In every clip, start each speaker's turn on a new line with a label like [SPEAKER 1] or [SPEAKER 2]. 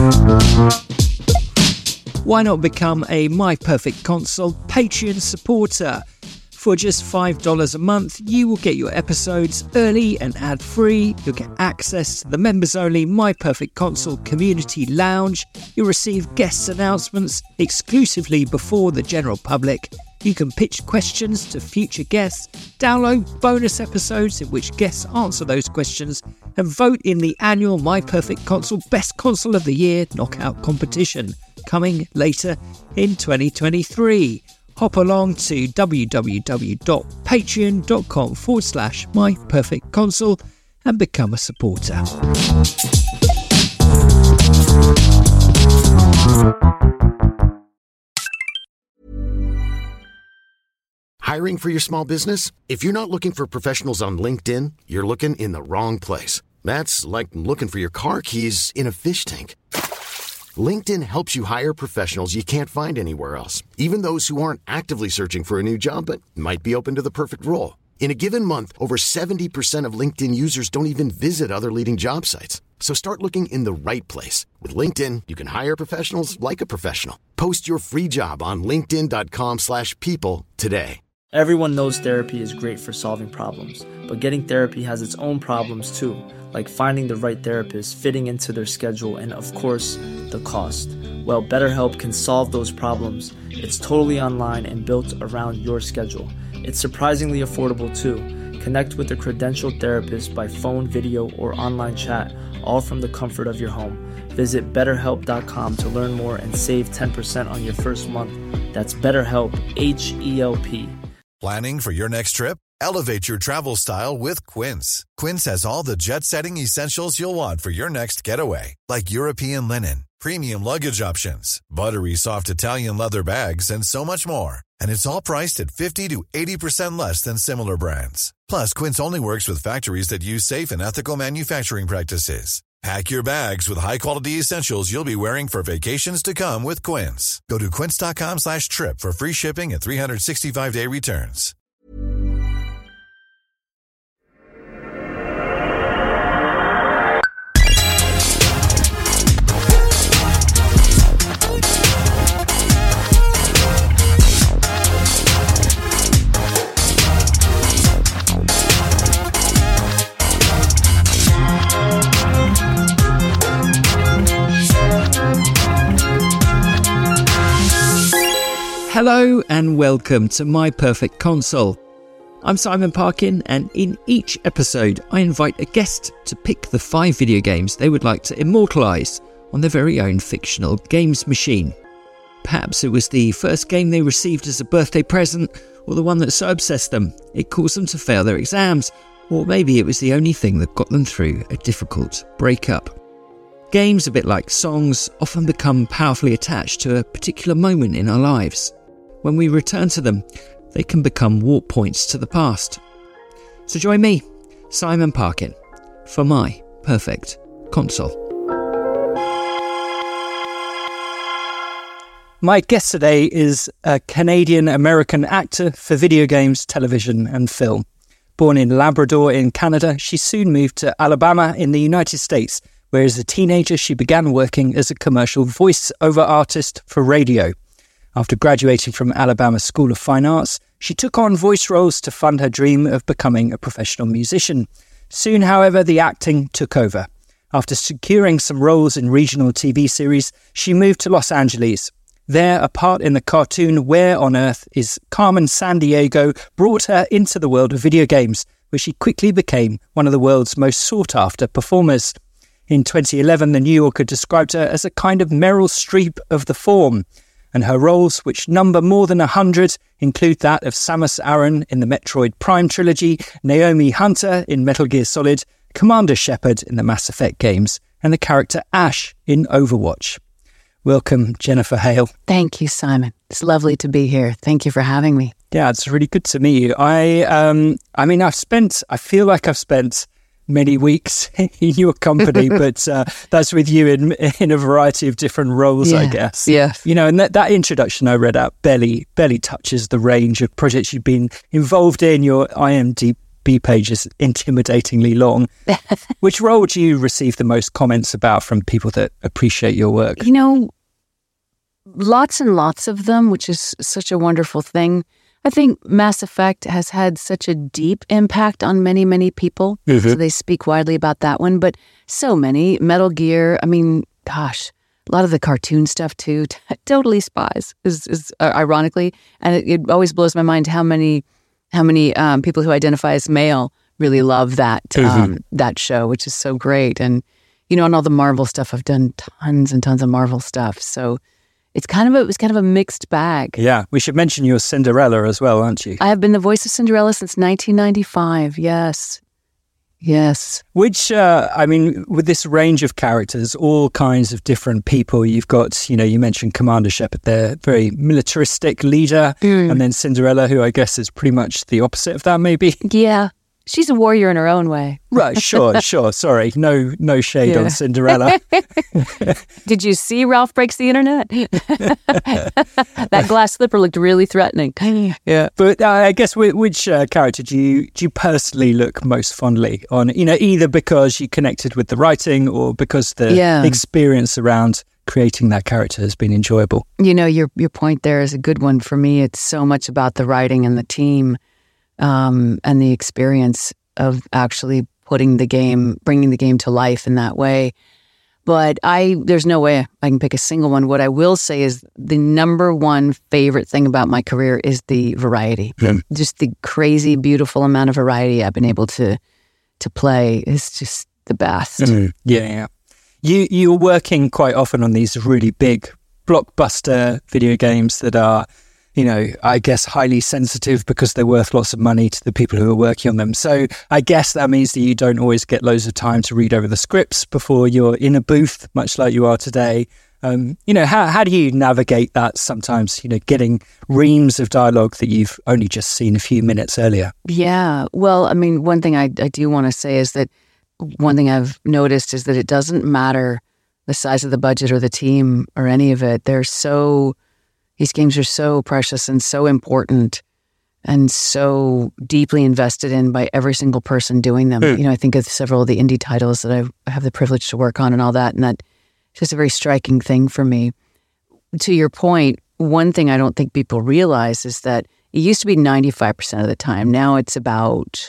[SPEAKER 1] Why not become a My Perfect Console Patreon supporter? For just $5 a month, you will get your episodes early and ad-free. You'll get access to the members-only My Perfect Console Community Lounge. You'll receive guest announcements exclusively before the general public. You can pitch questions to future guests, download bonus episodes in which guests answer those questions, and vote in the annual My Perfect Console Best Console of the Year knockout competition, coming later in 2023. Hop along to www.patreon.com/myperfectconsole and become a supporter.
[SPEAKER 2] Hiring for your small business? If you're not looking for professionals on LinkedIn, you're looking in the wrong place. That's like looking for your car keys in a fish tank. LinkedIn helps you hire professionals you can't find anywhere else, even those who aren't actively searching for a new job but might be open to the perfect role. In a given month, over 70% of LinkedIn users don't even visit other leading job sites. So start looking in the right place. With LinkedIn, you can hire professionals like a professional. Post your free job on linkedin.com/people today.
[SPEAKER 3] Everyone knows therapy is great for solving problems, but getting therapy has its own problems too, like finding the right therapist, fitting into their schedule, and of course, the cost. Well, BetterHelp can solve those problems. It's totally online and built around your schedule. It's surprisingly affordable too. Connect with a credentialed therapist by phone, video, or online chat, all from the comfort of your home. Visit BetterHelp.com to learn more and save 10% on your first month. That's BetterHelp, H-E-L-P.
[SPEAKER 4] Planning for your next trip? Elevate your travel style with Quince. Quince has all the jet-setting essentials you'll want for your next getaway, like European linen, premium luggage options, buttery soft Italian leather bags, and so much more. And it's all priced at 50 to 80% less than similar brands. Plus, Quince only works with factories that use safe and ethical manufacturing practices. Pack your bags with high-quality essentials you'll be wearing for vacations to come with Quince. Go to quince.com/trip for free shipping and 365-day returns.
[SPEAKER 1] Hello and welcome to My Perfect Console. I'm Simon Parkin, and in each episode I invite a guest to pick the 5 video games they would like to immortalise on their very own fictional games machine. Perhaps it was the first game they received as a birthday present, or the one that so obsessed them it caused them to fail their exams, or maybe it was the only thing that got them through a difficult breakup. Games, a bit like songs, often become powerfully attached to a particular moment in our lives. When we return to them, they can become warp points to the past. So join me, Simon Parkin, for My Perfect Console. My guest today is a Canadian-American actor for video games, television and film. Born in Labrador in Canada, she soon moved to Alabama in the United States, where as a teenager she began working as a commercial voice-over artist for radio. After graduating from Alabama School of Fine Arts, she took on voice roles to fund her dream of becoming a professional musician. Soon, however, the acting took over. After securing some roles in regional TV series, she moved to Los Angeles. There, a part in the cartoon Where on Earth is Carmen Sandiego brought her into the world of video games, where she quickly became one of the world's most sought-after performers. In 2011, The New Yorker described her as a kind of Meryl Streep of the form, and her roles, which number more than 100, include that of Samus Aran in the Metroid Prime trilogy, Naomi Hunter in Metal Gear Solid, Commander Shepard in the Mass Effect games, and the character Ash in Overwatch. Welcome, Jennifer Hale.
[SPEAKER 5] Thank you, Simon. It's lovely to be here. Thank you for having me.
[SPEAKER 1] Yeah, it's really good to meet you. I feel like I've spent many weeks in your company, but that's with you in a variety of different roles, I guess.
[SPEAKER 5] Yeah.
[SPEAKER 1] You know, and that introduction I read out barely touches the range of projects you've been involved in. Your IMDb FB page is intimidatingly long. Which role do you receive the most comments about from people that appreciate your work?
[SPEAKER 5] You know, lots and lots of them, which is such a wonderful thing. I think Mass Effect has had such a deep impact on many, many people. Mm-hmm. So they speak widely about that one. But so many. Metal Gear, I mean, gosh, a lot of the cartoon stuff too. Totally Spies is ironically. And it always blows my mind how many people who identify as male really love that that show, which is so great. And, you know, on all the Marvel stuff, I've done tons and tons of Marvel stuff. So it was kind of a mixed bag.
[SPEAKER 1] Yeah, we should mention you're Cinderella as well, aren't you?
[SPEAKER 5] I have been the voice of Cinderella since 1995, yes. Yes.
[SPEAKER 1] Which, with this range of characters, all kinds of different people, you've got, you know, you mentioned Commander Shepard there, very militaristic leader, and then Cinderella, who I guess is pretty much the opposite of that, maybe.
[SPEAKER 5] Yeah. She's a warrior in her own way.
[SPEAKER 1] Right, sure. Sorry, no shade on Cinderella.
[SPEAKER 5] Did you see Ralph Breaks the Internet? That glass slipper looked really threatening.
[SPEAKER 1] Yeah, but I guess which character do you personally look most fondly on? You know, either because you connected with the writing or because the experience around creating that character has been enjoyable.
[SPEAKER 5] You know, your point there is a good one for me. It's so much about the writing and the team. And the experience of actually bringing the game to life in that way. But there's no way I can pick a single one. What I will say is the number one favorite thing about my career is the variety. Yeah. Just the crazy, beautiful amount of variety I've been able to play is just the best.
[SPEAKER 1] Mm-hmm. Yeah. You're working quite often on these really big blockbuster video games that are, you know, I guess highly sensitive because they're worth lots of money to the people who are working on them. So I guess that means that you don't always get loads of time to read over the scripts before you're in a booth, much like you are today. You know, how do you navigate that sometimes, you know, getting reams of dialogue that you've only just seen a few minutes earlier? Yeah,
[SPEAKER 5] well, I mean, one thing I do want to say is that one thing I've noticed is that it doesn't matter the size of the budget or the team or any of it. These games are so precious and so important and so deeply invested in by every single person doing them. You know, I think of several of the indie titles that I have the privilege to work on and all that, and that's just a very striking thing for me. To your point, one thing I don't think people realize is that it used to be 95% of the time. Now it's about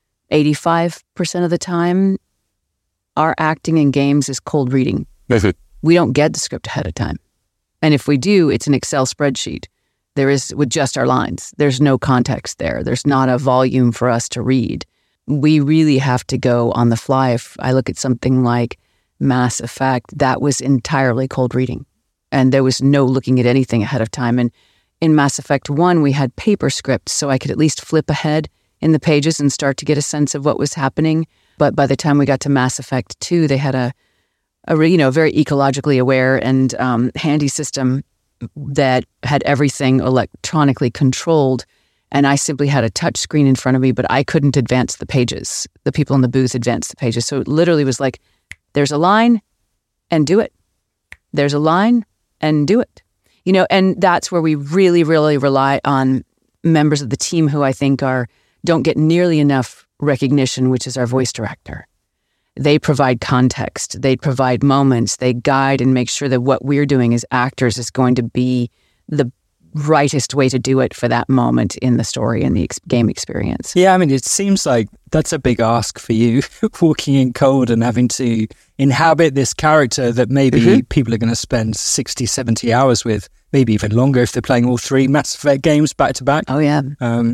[SPEAKER 5] 85% of the time. Our acting in games is cold reading. We don't get the script ahead of time. And if we do, it's an Excel spreadsheet. There is with just our lines. There's no context there. There's not a volume for us to read. We really have to go on the fly. If I look at something like Mass Effect, that was entirely cold reading. And there was no looking at anything ahead of time. And in Mass Effect 1, we had paper scripts, so I could at least flip ahead in the pages and start to get a sense of what was happening. But by the time we got to Mass Effect 2, they had a very ecologically aware and handy system that had everything electronically controlled. And I simply had a touch screen in front of me, but I couldn't advance the pages. The people in the booth advanced the pages. So it literally was like, there's a line and do it. There's a line and do it. You know, and that's where we really, really rely on members of the team who I think don't get nearly enough recognition, which is our voice director. They provide context, they provide moments, they guide and make sure that what we're doing as actors is going to be the rightest way to do it for that moment in the story and the game experience. Yeah, I mean, it seems like that's a big ask for you, walking in cold and having to inhabit this character that maybe people are going to spend 60, 70 hours with, maybe even longer if they're playing all three Mass Effect games back to back. Oh, yeah.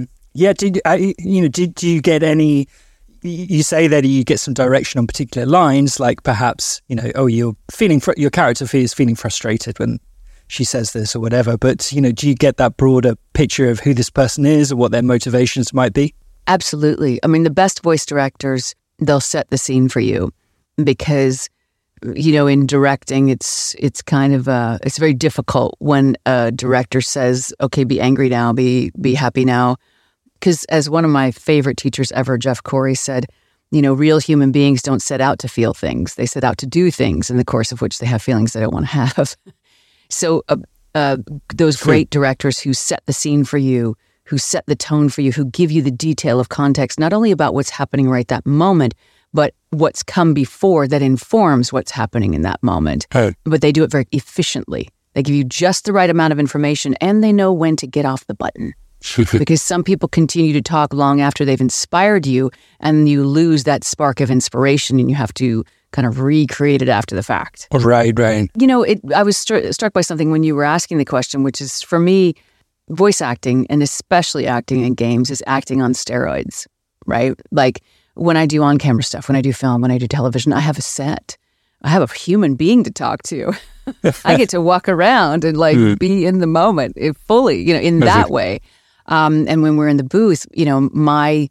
[SPEAKER 5] Did you get any... You say that you get some direction on particular lines, like perhaps, your character is feeling frustrated when she says this or whatever. But, do you get that broader picture of who this person is or what their motivations might be? Absolutely. I mean, the best voice directors, they'll set the scene for you because, in directing, it's kind of it's very difficult when a director says, okay, be angry now, be happy now. Because as one of my favorite teachers ever, Jeff Corey, said, real human beings don't set out to feel things. They set out to do things in the course of which they have feelings they don't want to have. So those great directors who set the scene for you, who set the tone for you, who give you the detail of context, not only about what's happening right that moment, but what's come before that informs what's happening in that moment. But they do it very efficiently. They give you just the right amount of information, and they know when to get off the button. Because some people continue to talk long after they've inspired you, and you lose that spark of inspiration, and you have to kind of recreate it after the fact.
[SPEAKER 1] Right.
[SPEAKER 5] I was struck by something when you were asking the question, which is, for me, voice acting, and especially acting in games, is acting on steroids, right? Like, when I do on-camera stuff, when I do film, when I do television, I have a set. I have a human being to talk to. I get to walk around and be in the moment fully, in that way. And when we're in the booth, my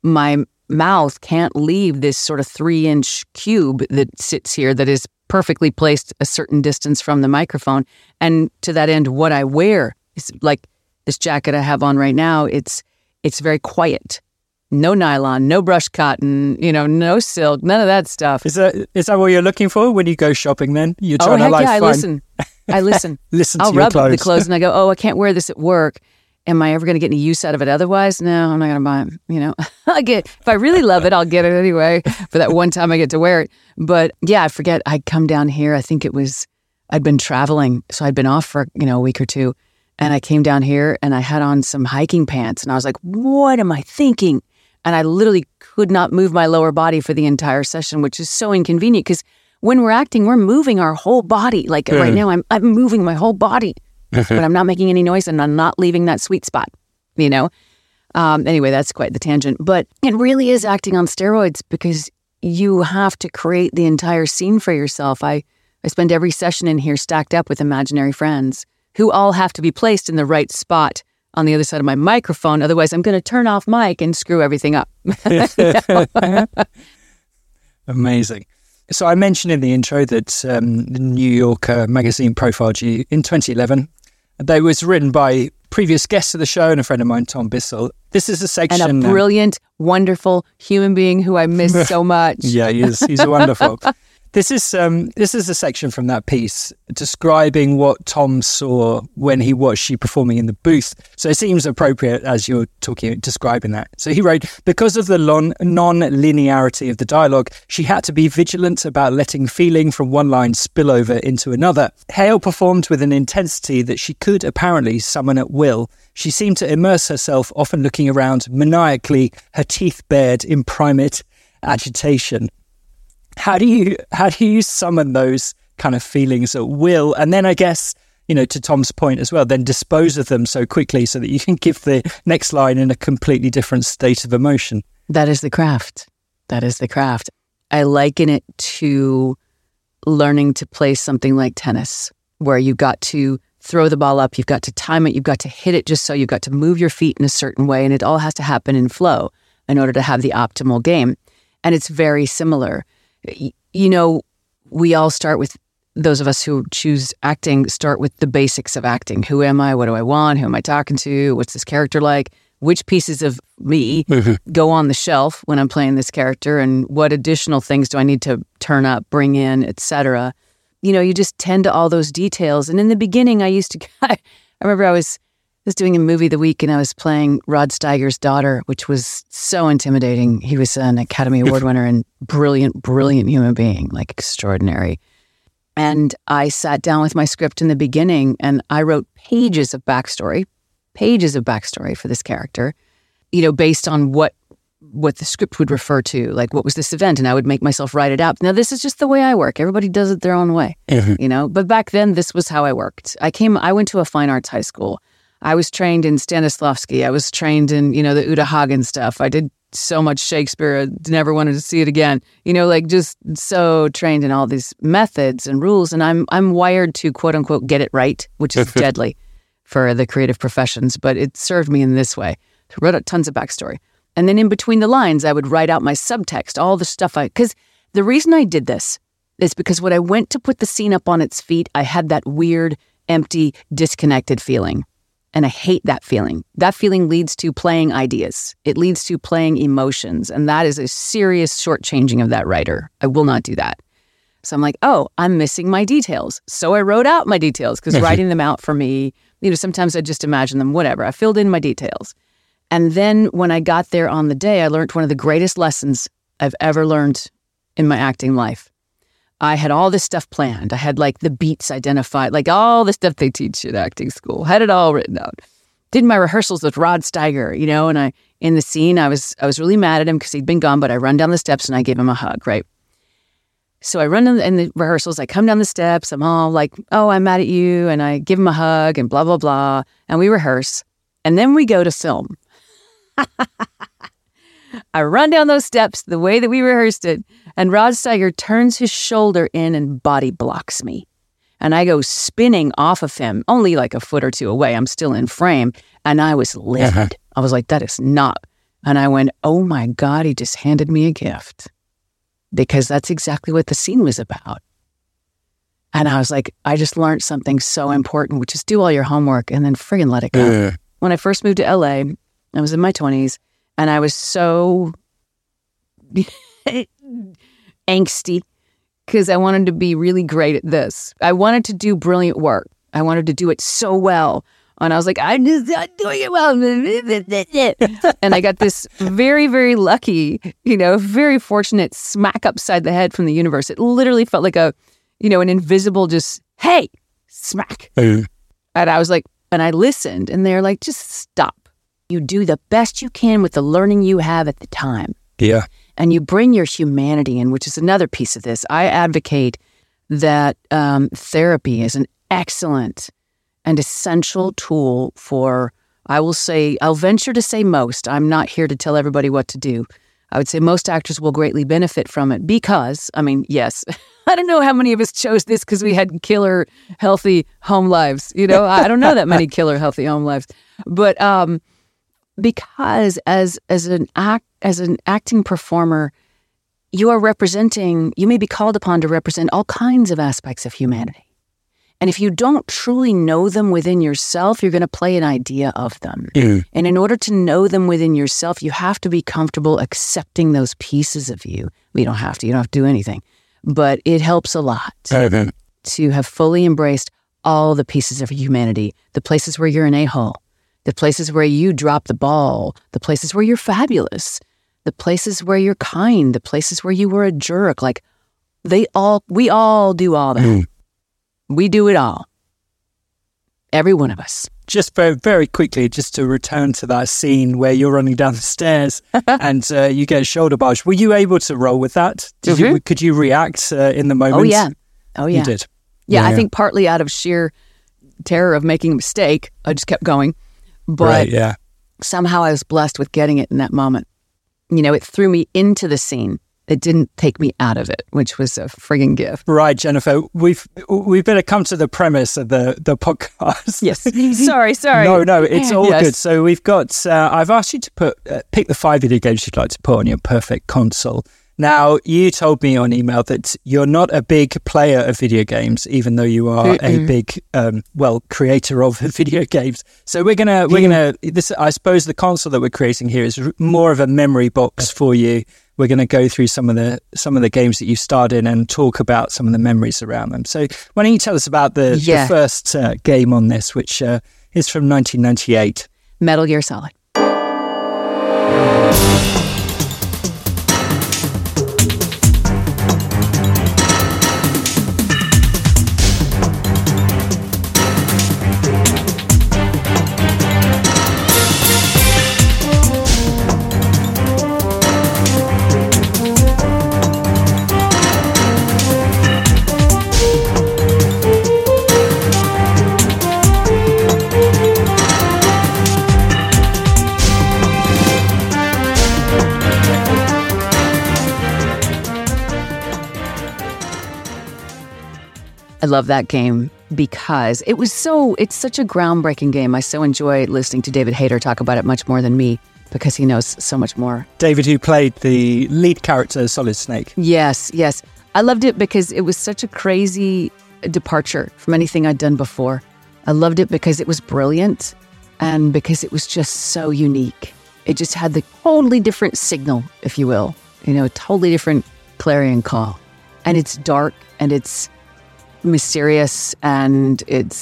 [SPEAKER 5] mouth can't leave this sort of 3-inch cube that sits here that is perfectly placed a certain distance from the microphone. And to that end, what I wear is like this jacket I have on right now. It's very quiet. No nylon, no brushed cotton, no silk, none of that stuff.
[SPEAKER 1] Is that what you're looking for when you go shopping then? You're trying to
[SPEAKER 5] I listen.
[SPEAKER 1] Listen
[SPEAKER 5] I'll
[SPEAKER 1] to your
[SPEAKER 5] rub
[SPEAKER 1] clothes.
[SPEAKER 5] the clothes and I go, I can't wear this at work. Am I ever going to get any use out of it otherwise? No, I'm not going to buy it. If I really love it, I'll get it anyway for that one time I get to wear it. But yeah, I forget. I'd come down here. I think I'd been traveling. So I'd been off for, a week or two. And I came down here and I had on some hiking pants. And I was like, what am I thinking? And I literally could not move my lower body for the entire session, which is so inconvenient because when we're acting, we're moving our whole body. Like right now, I'm moving my whole body, but I'm not making any noise and I'm not leaving that sweet spot, Anyway, that's quite the tangent. But it really is acting on steroids because you have to create the entire scene for yourself. I spend every session in here stacked up with imaginary friends who all have to be placed in the right spot on the other side of my microphone. Otherwise, I'm going to turn off mic and screw everything up.
[SPEAKER 1] Amazing. So I mentioned in the intro that the New Yorker magazine profiled you in 2011. That was written by previous guests of the show and a friend of mine, Tom Bissell. This is a section...
[SPEAKER 5] And a brilliant, wonderful human being who I miss so much.
[SPEAKER 1] Yeah, he's wonderful. This is a section from that piece describing what Tom saw when he watched you performing in the booth. So it seems appropriate as you're describing that. So he wrote, because of the non-linearity of the dialogue, she had to be vigilant about letting feeling from one line spill over into another. Hale performed with an intensity that she could apparently summon at will. She seemed to immerse herself, often looking around maniacally, her teeth bared in primate agitation. How do you summon those kind of feelings at will? And then I guess, to Tom's point as well, then dispose of them so quickly so that you can give the next line in a completely different state of emotion.
[SPEAKER 5] That is the craft. I liken it to learning to play something like tennis, where you've got to throw the ball up, you've got to time it, you've got to hit it just so, you've got to move your feet in a certain way, and it all has to happen in flow in order to have the optimal game. And it's very similar. We all start with, those of us who choose acting, start with the basics of acting. Who am I? What do I want? Who am I talking to? What's this character like? Which pieces of me go on the shelf when I'm playing this character? And what additional things do I need to turn up, bring in, etc.? You just tend to all those details. And in the beginning, I remember I was doing a movie the week and I was playing Rod Steiger's daughter, which was so intimidating. He was an Academy Award winner and brilliant, brilliant human being, like extraordinary. And I sat down with my script in the beginning and I wrote pages of backstory for this character, based on what the script would refer to, like what was this event, and I would make myself write it out. Now, this is just the way I work. Everybody does it their own way, but back then this was how I worked. I went to a fine arts high school. I was trained in Stanislavski. I was trained in, the Uta Hagen stuff. I did so much Shakespeare, I never wanted to see it again. Just so trained in all these methods and rules. And I'm wired to, quote unquote, get it right, which is deadly for the creative professions. But it served me in this way. I wrote out tons of backstory. And then in between the lines, I would write out my subtext, all the stuff because the reason I did this is because when I went to put the scene up on its feet, I had that weird, empty, disconnected feeling. And I hate that feeling. That feeling leads to playing ideas. It leads to playing emotions. And that is a serious shortchanging of that writer. I will not do that. So I'm like, I'm missing my details. So I wrote out my details because writing them out for me sometimes I just imagine them, whatever. I filled in my details. And then when I got there on the day, I learned one of the greatest lessons I've ever learned in my acting life. I had all this stuff planned. I had like the beats identified, like all the stuff they teach at acting school. Had it all written out. Did my rehearsals with Rod Steiger, and in the scene, I was really mad at him because he'd been gone, but I run down the steps and I gave him a hug, right? So I run in the rehearsals, I come down the steps, I'm all like, oh, I'm mad at you, and I give him a hug and blah, blah, blah, and we rehearse. And then we go to film. I run down those steps the way that we rehearsed it, and Rod Steiger turns his shoulder in and body blocks me. And I go spinning off of him, only like a foot or two away. I'm still in frame, and I was livid. I was like, that is not. And I went, oh my God, he just handed me a gift. Because that's exactly what the scene was about. And I was like, I just learned something so important, which is do all your homework and then friggin' let it go. When I first moved to LA, I was in my 20s, and I was so angsty because I wanted to be really great at this. I wanted to do brilliant work. I wanted to do it so well. And I was like, I'm just not doing it well. And I got this very, very lucky, very fortunate smack upside the head from the universe. It literally felt like an invisible just, hey, smack. And I was like, and I listened, and they're like, just stop. You do the best you can with the learning you have at the time.
[SPEAKER 1] Yeah.
[SPEAKER 5] And you bring your humanity in, which is another piece of this. I advocate that therapy is an excellent and essential tool for, I'll venture to say most. I'm not here to tell everybody what to do. I would say most actors will greatly benefit from it because, yes, I don't know how many of us chose this because we had killer, healthy home lives. I don't know that many killer, healthy home lives. But because as an acting performer, you may be called upon to represent all kinds of aspects of humanity. And if you don't truly know them within yourself, you're going to play an idea of them. And in order to know them within yourself, you have to be comfortable accepting those pieces of you. You don't have to do anything. But it helps a lot to have fully embraced all the pieces of humanity, the places where you're an a-hole, the places where you drop the ball, the places where you're fabulous, the places where you're kind, the places where you were a jerk. Like we all do all that. We do it all. Every one of us.
[SPEAKER 1] Just very, very quickly, just to return to that scene where you're running down the stairs and you get a shoulder barge. Were you able to roll with that? Could you react in the moment?
[SPEAKER 5] Oh, yeah.
[SPEAKER 1] You did?
[SPEAKER 5] Yeah, I think partly out of sheer terror of making a mistake, I just kept going. But somehow I was blessed with getting it in that moment. It threw me into the scene. It didn't take me out of it, which was a friggin' gift.
[SPEAKER 1] Right, Jennifer. We've better come to the premise of the podcast.
[SPEAKER 5] Yes. Sorry.
[SPEAKER 1] No, it's all good. So we've got. I've asked you to pick the 5 video games you'd like to put on your perfect console. Now, you told me on email that you're not a big player of video games, even though you are a big, creator of video games. So we're gonna. This, I suppose, the console that we're creating here is more of a memory box for you. We're going to go through some of the games that you starred in and talk about some of the memories around them. So why don't you tell us about the first game on this, which is from 1998.
[SPEAKER 5] Metal Gear Solid. I love that game because it's such a groundbreaking game. I so enjoy listening to David Hayter talk about it much more than me because he knows so much more.
[SPEAKER 1] David, who played the lead character, Solid Snake.
[SPEAKER 5] Yes. I loved it because it was such a crazy departure from anything I'd done before. I loved it because it was brilliant and because it was just so unique. It just had the totally different signal, if you will, a totally different clarion call. And it's dark and it's mysterious and it's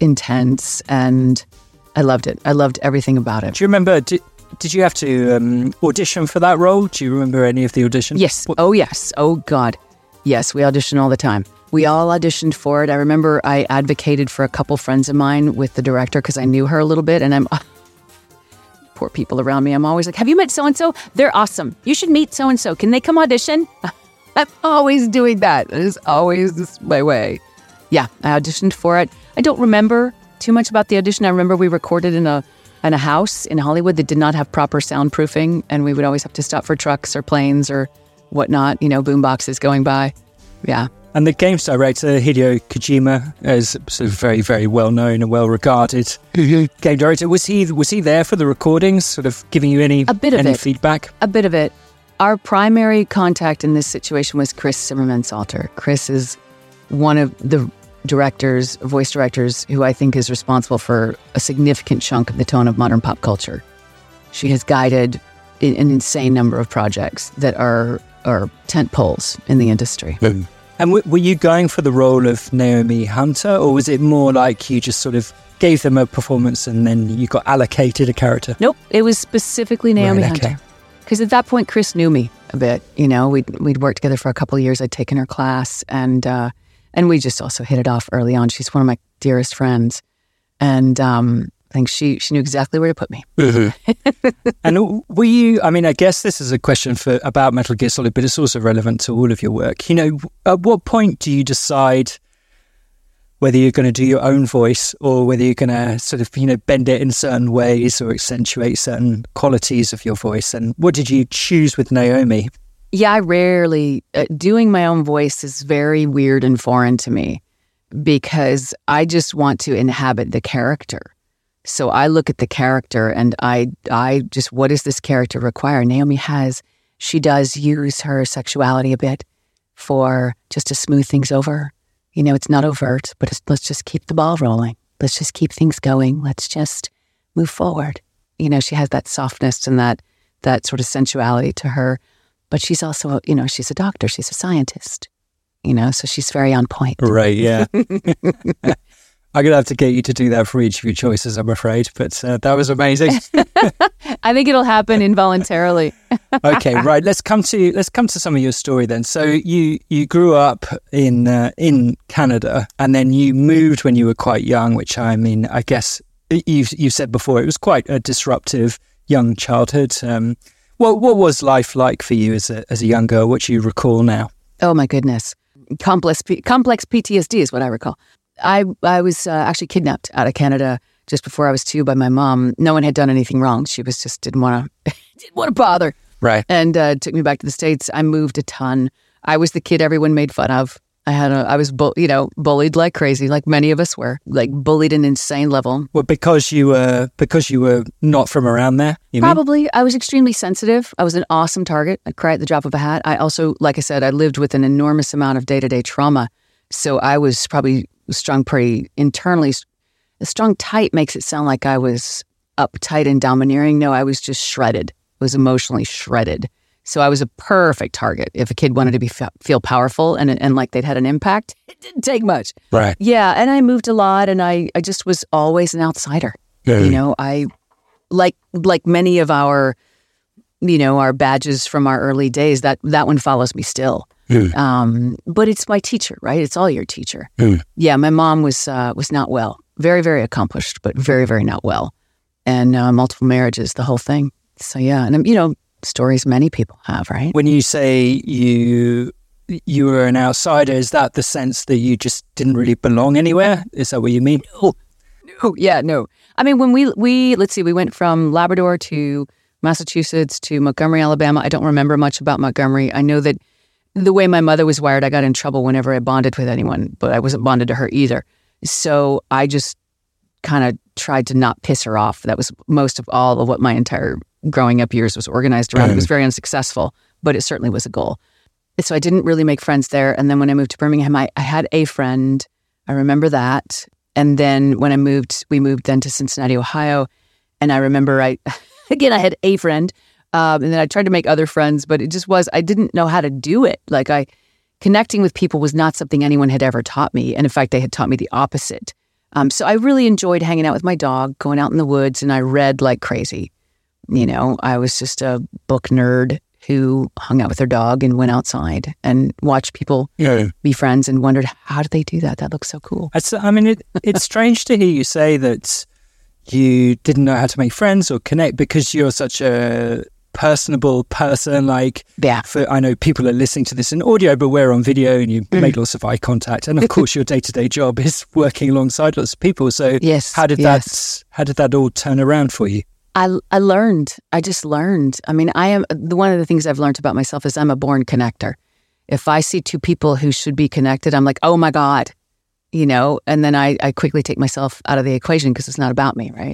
[SPEAKER 5] intense, and I loved it. I loved everything about it.
[SPEAKER 1] Do you remember, did you have to audition for that role? Do you remember any of the auditions?
[SPEAKER 5] Yes. Oh, yes. Oh, God. Yes, we audition all the time. We all auditioned for it. I remember I advocated for a couple friends of mine with the director because I knew her a little bit, and poor people around me. I'm always like, have you met so-and-so? They're awesome. You should meet so-and-so. Can they come audition? I'm always doing that. It is always my way. Yeah, I auditioned for it. I don't remember too much about the audition. I remember we recorded in a house in Hollywood that did not have proper soundproofing, and we would always have to stop for trucks or planes or whatnot, boom boxes going by. Yeah.
[SPEAKER 1] And the games director, Hideo Kojima, is sort of very, very well-known and well-regarded game director. Was he there for the recordings, sort of giving you any feedback?
[SPEAKER 5] A bit of it. Our primary contact in this situation was Chris Zimmerman-Salter. Chris is one of the voice directors, who I think is responsible for a significant chunk of the tone of modern pop culture. She has guided an insane number of projects that are tent poles in the industry.
[SPEAKER 1] And were you going for the role of Naomi Hunter, or was it more like you just sort of gave them a performance and then you got allocated a character?
[SPEAKER 5] Nope, it was specifically Naomi Hunter. Because at that point, Chris knew me a bit. We'd worked together for a couple of years. I'd taken her class, and we just also hit it off early on. She's one of my dearest friends, and I think she knew exactly where to put me.
[SPEAKER 1] And were you, I guess this is a question about Metal Gear Solid, but it's also relevant to all of your work. At what point do you decide whether you're going to do your own voice or whether you're going to sort of, bend it in certain ways or accentuate certain qualities of your voice? And what did you choose with Naomi?
[SPEAKER 5] Yeah, I rarely, doing my own voice is very weird and foreign to me because I just want to inhabit the character. So I look at the character and I just, what does this character require? Naomi she does use her sexuality a bit just to smooth things over. It's not overt, but let's just keep the ball rolling. Let's just keep things going. Let's just move forward. She has that softness and that sort of sensuality to her. But she's also, she's a doctor. She's a scientist, so she's very on point.
[SPEAKER 1] Right, yeah. I'm going to have to get you to do that for each of your choices, I'm afraid. But that was amazing.
[SPEAKER 5] I think it'll happen involuntarily.
[SPEAKER 1] Okay, right. Let's come to some of your story then. So you grew up in Canada, and then you moved when you were quite young, which I guess you've said before, it was quite a disruptive young childhood. What was life like for you as a young girl? What do you recall now?
[SPEAKER 5] Oh my goodness, complex PTSD is what I recall. I was actually kidnapped out of Canada just before I was 2 by my mom. No one had done anything wrong. She was just didn't want to bother.
[SPEAKER 1] Right.
[SPEAKER 5] And took me back to the States. I moved a ton. I was the kid everyone made fun of. I was bullied like crazy, like many of us were, like bullied at an insane level.
[SPEAKER 1] Well, because you were not from around there,
[SPEAKER 5] Probably. I was extremely sensitive. I was an awesome target. I'd cry at the drop of a hat. I also, like I said, I lived with an enormous amount of day-to-day trauma. So I was probably strung pretty internally. Strung tight makes it sound like I was uptight and domineering. No, I was just shredded. I was emotionally shredded. So I was a perfect target if a kid wanted to feel powerful and like they'd had an impact. It didn't take much.
[SPEAKER 1] Right.
[SPEAKER 5] Yeah, and I moved a lot, and I just was always an outsider.
[SPEAKER 1] Yeah.
[SPEAKER 5] I like many of our badges from our early days. That one follows me still. But it's my teacher, right? It's all your teacher. Yeah, my mom was not well. Very, very accomplished, but very, very not well, and multiple marriages, the whole thing. So yeah, and stories many people have, right?
[SPEAKER 1] When you say you were an outsider, is that the sense that you just didn't really belong anywhere? Is that what you mean?
[SPEAKER 5] No. Yeah, no. I mean, when we went from Labrador to Massachusetts to Montgomery, Alabama. I don't remember much about Montgomery. I know that the way my mother was wired, I got in trouble whenever I bonded with anyone, but I wasn't bonded to her either. So I just kind of tried to not piss her off. That was most of all of what my entire growing up years was organized around. It was very unsuccessful, but it certainly was a goal. So I didn't really make friends there. And then when I moved to Birmingham, I had a friend. I remember that. And then when we moved then to Cincinnati, Ohio. And I remember I had a friend. And then I tried to make other friends, but I didn't know how to do it. Connecting with people was not something anyone had ever taught me. And in fact, they had taught me the opposite. So I really enjoyed hanging out with my dog, going out in the woods, and I read like crazy. You know, I was just a book nerd who hung out with their dog and went outside and watched people be friends and wondered, how did they do that? That looks so cool.
[SPEAKER 1] It's strange to hear you say that you didn't know how to make friends or connect because you're such a personable person. I know people are listening to this in audio, but we're on video and you make lots of eye contact. And of course, your day-to-day job is working alongside lots of people. So how did that all turn around for you?
[SPEAKER 5] I learned. I just learned. I mean, one of the things I've learned about myself is I'm a born connector. If I see two people who should be connected, I'm like, oh my God, you know, and then I quickly take myself out of the equation because it's not about me, right?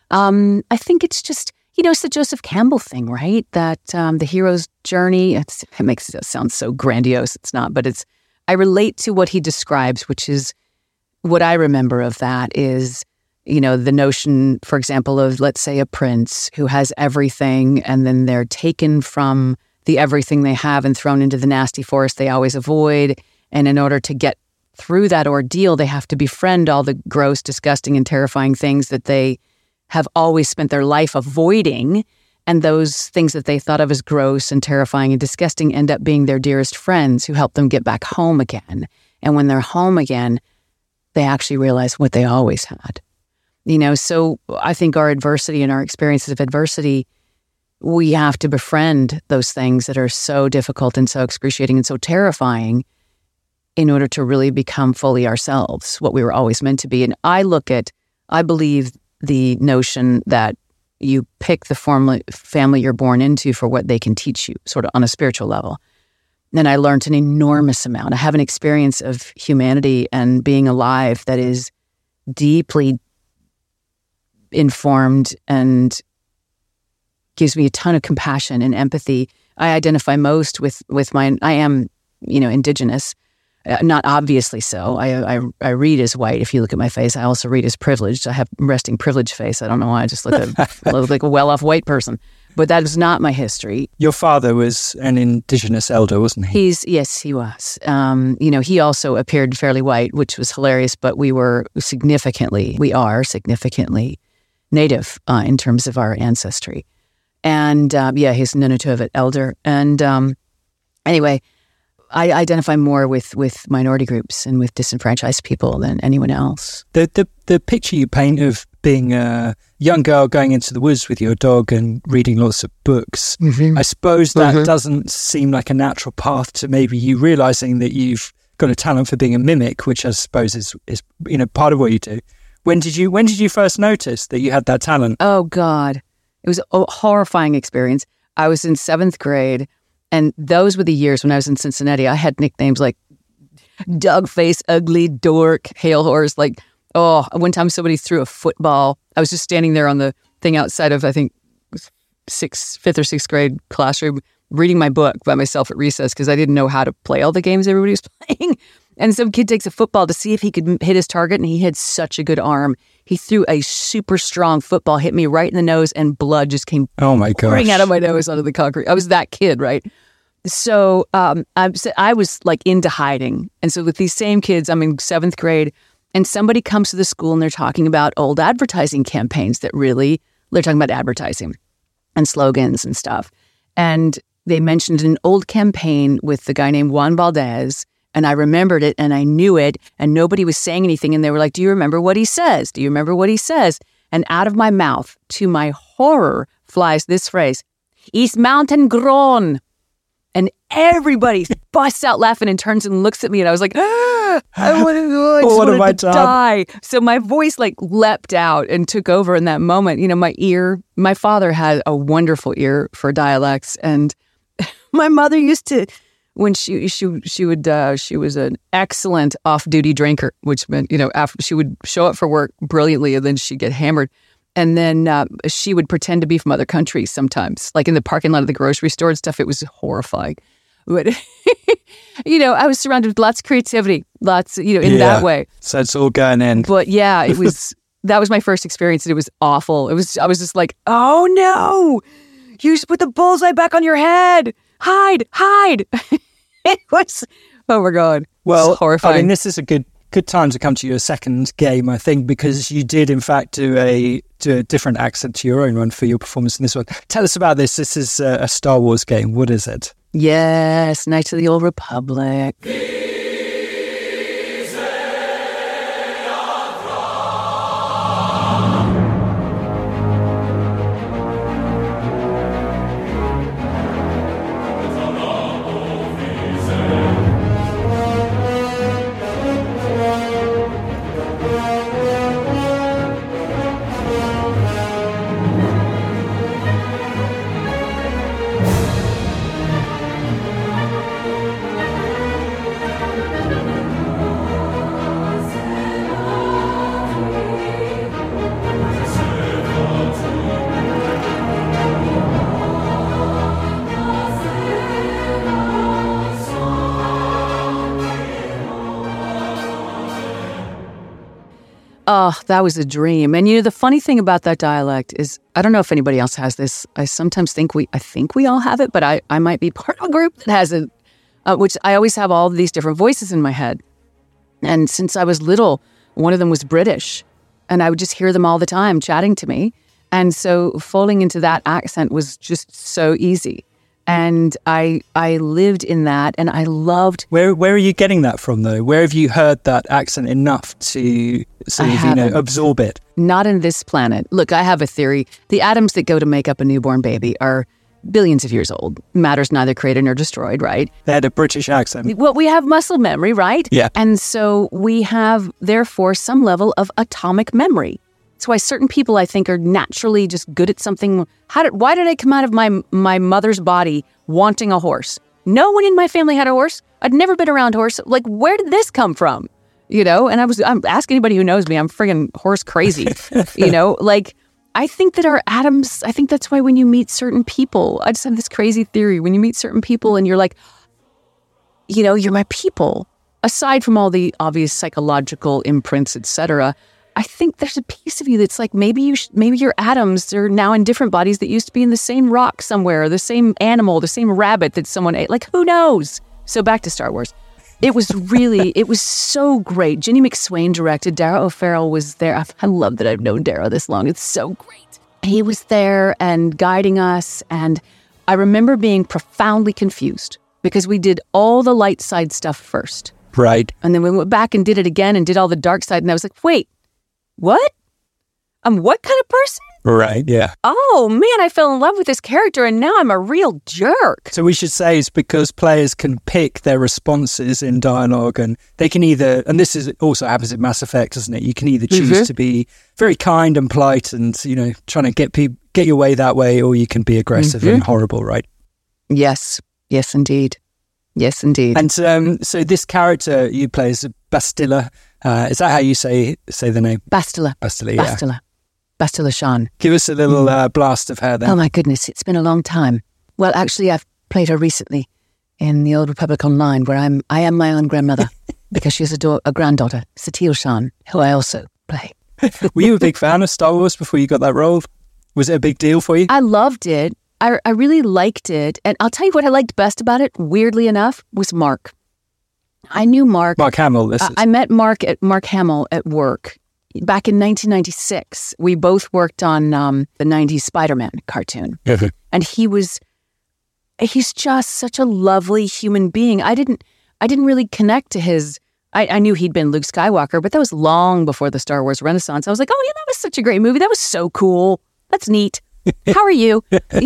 [SPEAKER 5] I think it's just, you know, it's the Joseph Campbell thing, right? That the hero's journey, it makes it sound so grandiose. It's not, but I relate to what he describes, which is what I remember of that is, you know, the notion, for example, of, let's say, a prince who has everything and then they're taken from the everything they have and thrown into the nasty forest they always avoid. And in order to get through that ordeal, they have to befriend all the gross, disgusting, and terrifying things that they have always spent their life avoiding. And those things that they thought of as gross and terrifying and disgusting end up being their dearest friends who help them get back home again. And when they're home again, they actually realize what they always had. You know, so I think our adversity and our experiences of adversity, we have to befriend those things that are so difficult and so excruciating and so terrifying in order to really become fully ourselves, what we were always meant to be. And I believe the notion that you pick the family you're born into for what they can teach you, sort of on a spiritual level. And I learned an enormous amount. I have an experience of humanity and being alive that is deeply informed and gives me a ton of compassion and empathy. I identify most with I am, you know, indigenous, not obviously so. I read as white. If you look at my face, I also read as privileged. I have resting privilege face. I don't know why. I just look like a well-off white person. But that is not my history.
[SPEAKER 1] Your father was an indigenous elder, wasn't he?
[SPEAKER 5] Yes, he was. You know, he also appeared fairly white, which was hilarious, but we are significantly Native in terms of our ancestry. And he's Nunatuvet elder. And anyway, I identify more with minority groups and with disenfranchised people than anyone else.
[SPEAKER 1] The picture you paint of being a young girl going into the woods with your dog and reading lots of books, I suppose that doesn't seem like a natural path to maybe you realizing that you've got a talent for being a mimic, which I suppose is you know, part of what you do. When did you first notice that you had that talent?
[SPEAKER 5] Oh, God. It was a horrifying experience. I was in 7th grade, and those were the years when I was in Cincinnati. I had nicknames like Dog Face, Ugly, Dork, Hail Horse. Like, one time somebody threw a football. I was just standing there on the thing outside of, I think, 5th or 6th grade classroom, reading my book by myself at recess because I didn't know how to play all the games everybody was playing. And some kid takes a football to see if he could hit his target, and he had such a good arm. He threw a super strong football, hit me right in the nose, and blood just came pouring out of my nose onto the concrete. I was that kid, right? So I was like into hiding. And so with these same kids, I'm in 7th grade, and somebody comes to the school, and they're talking about old advertising campaigns they're talking about advertising and slogans and stuff. And they mentioned an old campaign with the guy named Juan Valdez. And I remembered it and I knew it and nobody was saying anything. And they were like, do you remember what he says? Do you remember what he says? And out of my mouth, to my horror, flies this phrase, East Mountain grown. And everybody busts out laughing and turns and looks at me. And I was like, I wanted to die. So my voice like leapt out and took over in that moment. You know, my father had a wonderful ear for dialects. And my mother used to, when she was an excellent off-duty drinker, which meant, you know, after she would show up for work brilliantly and then she'd get hammered. And then she would pretend to be from other countries sometimes, like in the parking lot of the grocery store and stuff. It was horrifying. But, you know, I was surrounded with lots of creativity, in that way.
[SPEAKER 1] So it's all going in.
[SPEAKER 5] But yeah, that was my first experience and it was awful. I was just like, oh no, you just put the bullseye back on your head. Hide. It was, oh my God.
[SPEAKER 1] Well,
[SPEAKER 5] horrifying.
[SPEAKER 1] I mean, this is a good good time to come to your second game, I think, because you did, in fact, do a different accent to your own one for your performance in this one. Tell us about this. This is a Star Wars game. What is it?
[SPEAKER 5] Yes, Knights of the Old Republic. Oh, that was a dream. And the funny thing about that dialect is, I don't know if anybody else has this. I sometimes think we all have it, but I might be part of a group that has it, which I always have all of these different voices in my head. And since I was little, one of them was British, and I would just hear them all the time chatting to me. And so falling into that accent was just so easy. And I lived in that, and I loved...
[SPEAKER 1] Where are you getting that from, though? Where have you heard that accent enough to sort of, absorb it?
[SPEAKER 5] Not in this planet. Look, I have a theory. The atoms that go to make up a newborn baby are billions of years old. Matter's neither created nor destroyed, right?
[SPEAKER 1] They had a British accent.
[SPEAKER 5] Well, we have muscle memory, right?
[SPEAKER 1] Yeah.
[SPEAKER 5] And so we have, therefore, some level of atomic memory. That's why certain people, I think, are naturally just good at something. Why did I come out of my mother's body wanting a horse? No one in my family had a horse. I'd never been around horse. Like, where did this come from? And I'm asking anybody who knows me, I'm friggin' horse crazy. I think that our atoms, I think that's why when you meet certain people, I just have this crazy theory. When you meet certain people and you're like, you're my people, aside from all the obvious psychological imprints, etc., I think there's a piece of you that's like, maybe your atoms are now in different bodies that used to be in the same rock somewhere, or the same animal, the same rabbit that someone ate. Like, who knows? So back to Star Wars. It was so great. Ginny McSwain directed. Darragh O'Farrell was there. I love that I've known Darragh this long. It's so great. He was there and guiding us. And I remember being profoundly confused because we did all the light side stuff first.
[SPEAKER 1] Right.
[SPEAKER 5] And then we went back and did it again and did all the dark side. And I was like, wait. What? I'm what kind of person?
[SPEAKER 1] Right, yeah.
[SPEAKER 5] Oh, man, I fell in love with this character, and now I'm a real jerk.
[SPEAKER 1] So we should say it's because players can pick their responses in dialogue, and they can either, and this is also happens in Mass Effect, doesn't it? You can either choose to be very kind and polite and, trying to get your way that way, or you can be aggressive and horrible, right?
[SPEAKER 5] Yes. Yes, indeed. Yes, indeed.
[SPEAKER 1] And so this character you play is Bastila. Is that how you say the name?
[SPEAKER 5] Bastila.
[SPEAKER 1] Bastila, yeah.
[SPEAKER 5] Bastila Shan.
[SPEAKER 1] Give us a little blast of her then.
[SPEAKER 5] Oh my goodness, it's been a long time. Well, actually, I've played her recently in the Old Republic Online, where I am my own grandmother because she has a granddaughter, Satele Shan, who I also play.
[SPEAKER 1] Were you a big fan of Star Wars before you got that role? Was it a big deal for you?
[SPEAKER 5] I loved it. I really liked it. And I'll tell you what I liked best about it, weirdly enough, was Mark. I knew Mark.
[SPEAKER 1] Mark Hamill.
[SPEAKER 5] I met Mark Hamill at work back in 1996. We both worked on the 90s Spider-Man cartoon. And he's just such a lovely human being. I didn't really connect to his... I knew he'd been Luke Skywalker, but that was long before the Star Wars Renaissance. I was like, oh, yeah, that was such a great movie. That was so cool. That's neat. How are you?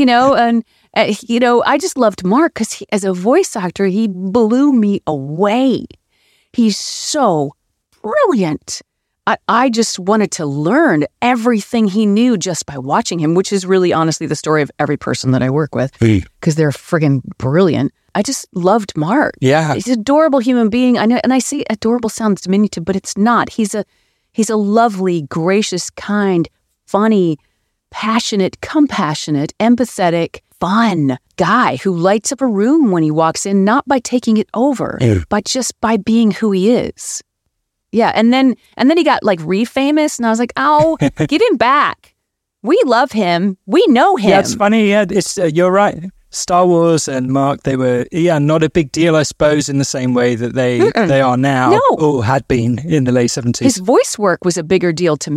[SPEAKER 5] I just loved Mark because as a voice actor, he blew me away. He's so brilliant. I just wanted to learn everything he knew just by watching him, which is really honestly the story of every person that I work with because they're friggin' brilliant. I just loved Mark.
[SPEAKER 1] Yeah.
[SPEAKER 5] He's an adorable human being. I know, and I see adorable sounds diminutive, but it's not. He's a lovely, gracious, kind, funny, passionate, compassionate, empathetic, fun guy who lights up a room when he walks in, not by taking it over, but just by being who he is. Yeah, and then he got like re-famous, and I was like, oh, give him back. We love him. We know him.
[SPEAKER 1] Yeah, it's funny. Yeah, it's you're right. Star Wars and Mark, they were, not a big deal, I suppose, in the same way that they are now, or had been in the late 70s.
[SPEAKER 5] His voice work was a bigger deal to me.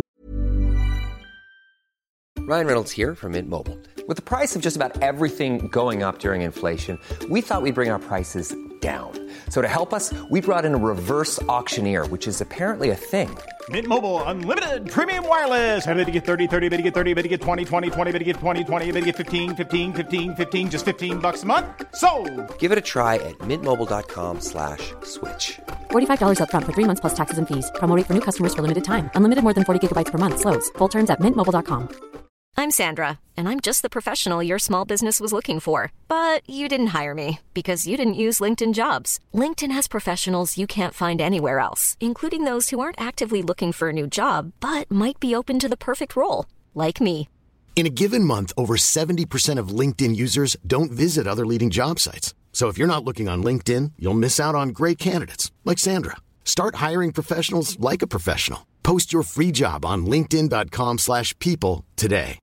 [SPEAKER 6] Ryan Reynolds here from Mint Mobile. With the price of just about everything going up during inflation, we thought we'd bring our prices down. So to help us, we brought in a reverse auctioneer, which is apparently a thing.
[SPEAKER 7] Mint Mobile Unlimited Premium Wireless. How to get 30, 30, bit to get 30, bit to get 20, 20, 20, bit to get 20, 20, bit to get 15, 15, 15, 15, just $15 a month? Sold!
[SPEAKER 6] Give it a try at mintmobile.com/switch.
[SPEAKER 8] $45 up front for 3 months plus taxes and fees. Promo rate for new customers for limited time. Unlimited more than 40 gigabytes per month. Slows full terms at mintmobile.com.
[SPEAKER 9] I'm Sandra, and I'm just the professional your small business was looking for. But you didn't hire me because you didn't use LinkedIn Jobs. LinkedIn has professionals you can't find anywhere else, including those who aren't actively looking for a new job, but might be open to the perfect role, like me.
[SPEAKER 2] In a given month, over 70% of LinkedIn users don't visit other leading job sites. So if you're not looking on LinkedIn, you'll miss out on great candidates like Sandra. Start hiring professionals like a professional. Post your free job on linkedin.com/people today.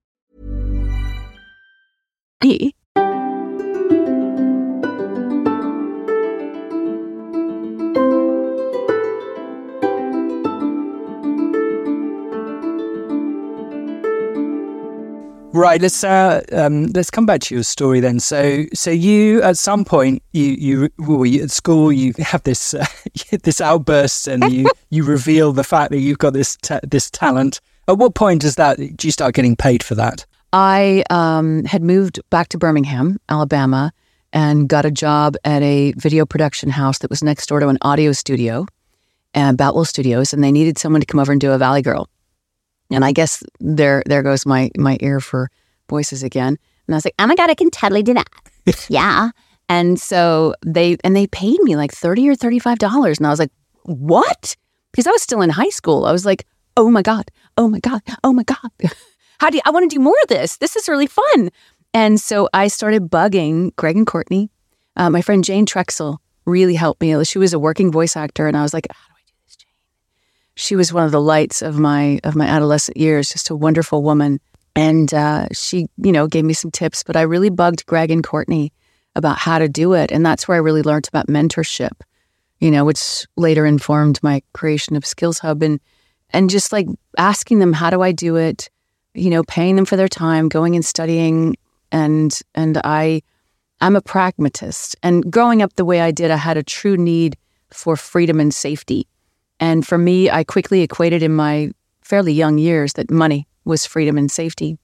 [SPEAKER 1] Right, let's come back to your story then. So you at some point you at school you have this this outburst and you reveal the fact that you've got this talent. At what point do you start getting paid for that?
[SPEAKER 5] I had moved back to Birmingham, Alabama, and got a job at a video production house that was next door to an audio studio, Batwell Studios, and they needed someone to come over and do a Valley Girl. And I guess there goes my ear for voices again. And I was like, oh my God, I can totally do that. Yeah. And so they paid me like $30 or $35. And I was like, what? Because I was still in high school. I was like, oh my God, oh my God, oh my God. I want to do more of this. This is really fun. And so I started bugging Greg and Courtney. My friend Jane Trexel really helped me. She was a working voice actor. And I was like, how do I do this, Jane? She was one of the lights of my adolescent years, just a wonderful woman. And she, gave me some tips. But I really bugged Greg and Courtney about how to do it. And that's where I really learned about mentorship, which later informed my creation of Skills Hub. And just like asking them, how do I do it? Paying them for their time, going and studying. And I'm a pragmatist. And growing up the way I did, I had a true need for freedom and safety. And for me, I quickly equated in my fairly young years that money was freedom and safety.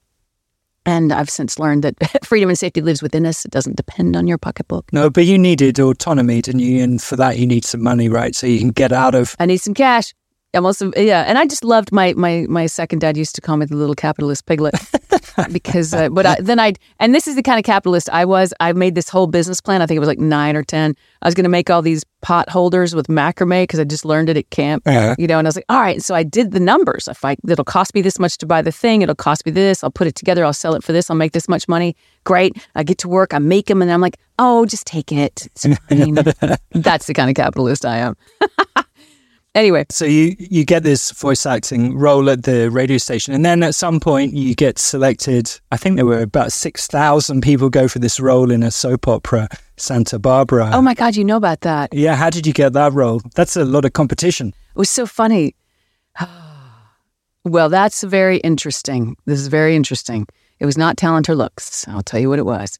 [SPEAKER 5] And I've since learned that freedom and safety lives within us. It doesn't depend on your pocketbook.
[SPEAKER 1] No, but you needed autonomy, didn't you? And for that, you need some money, right? So you can get out of...
[SPEAKER 5] I need some cash. And I just loved my second dad used to call me the little capitalist piglet because, and this is the kind of capitalist I was. I made this whole business plan. I think it was like 9 or 10. I was going to make all these pot holders with macrame because I just learned it at camp, and I was like, all right. So I did the numbers. It'll cost me this much to buy the thing. It'll cost me this. I'll put it together. I'll sell it for this. I'll make this much money. Great. I get to work. I make them. And I'm like, oh, just take it. It's fine. That's the kind of capitalist I am. Anyway.
[SPEAKER 1] So you get this voice acting role at the radio station, and then at some point you get selected. I think there were about 6,000 people go for this role in a soap opera, Santa Barbara.
[SPEAKER 5] Oh my God, you know about that.
[SPEAKER 1] Yeah, how did you get that role? That's a lot of competition.
[SPEAKER 5] It was so funny. Well, that's very interesting. This is very interesting. It was not talent or looks. I'll tell you what it was.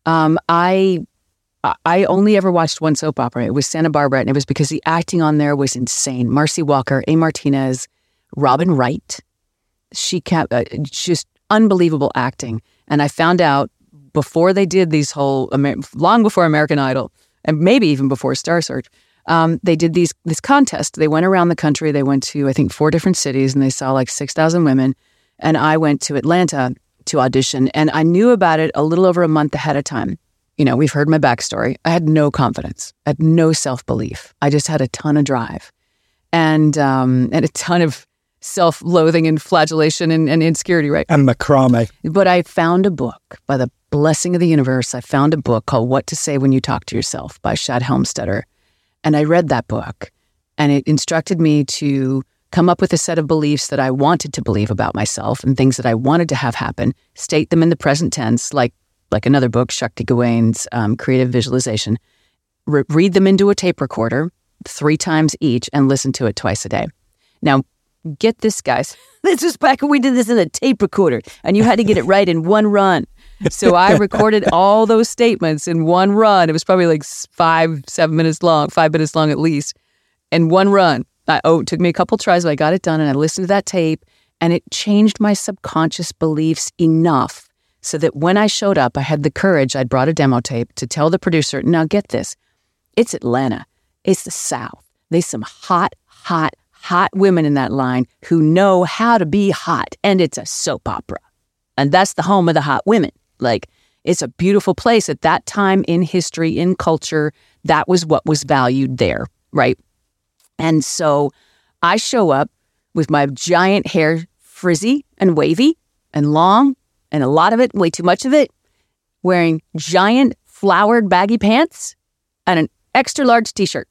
[SPEAKER 5] I only ever watched one soap opera. It was Santa Barbara, and it was because the acting on there was insane. Marcy Walker, A. Martinez, Robin Wright. She kept just unbelievable acting. And I found out before they did these long before American Idol, and maybe even before Star Search, they did this contest. They went around the country. They went to, I think, 4 different cities, and they saw like 6,000 women. And I went to Atlanta to audition, and I knew about it a little over a month ahead of time. We've heard my backstory. I had no confidence. I had no self-belief. I just had a ton of drive and a ton of self-loathing and flagellation and insecurity, right?
[SPEAKER 1] And macrame.
[SPEAKER 5] But I found a book, by the blessing of the universe, I found a book called What to Say When You Talk to Yourself by Shad Helmstetter. And I read that book, and it instructed me to come up with a set of beliefs that I wanted to believe about myself and things that I wanted to have happen, state them in the present tense, like like another book, Shakti Gawaine's Creative Visualization, read them into a tape recorder 3 times each and listen to it twice a day. Now, get this, guys. This was back when we did this in a tape recorder, and you had to get it right in one run. So I recorded all those statements in one run. It was probably like 5 minutes long at least, in one run. It took me a couple tries, but I got it done, and I listened to that tape, and it changed my subconscious beliefs enough so that when I showed up, I had the courage. I'd brought a demo tape to tell the producer, now get this, it's Atlanta. It's the South. There's some hot women in that line who know how to be hot, and it's a soap opera. And that's the home of the hot women. Like, it's a beautiful place at that time in history, in culture. That was what was valued there, right? And so I show up with my giant hair frizzy and wavy and long, and a lot of it, way too much of it, wearing giant flowered baggy pants and an extra large t-shirt,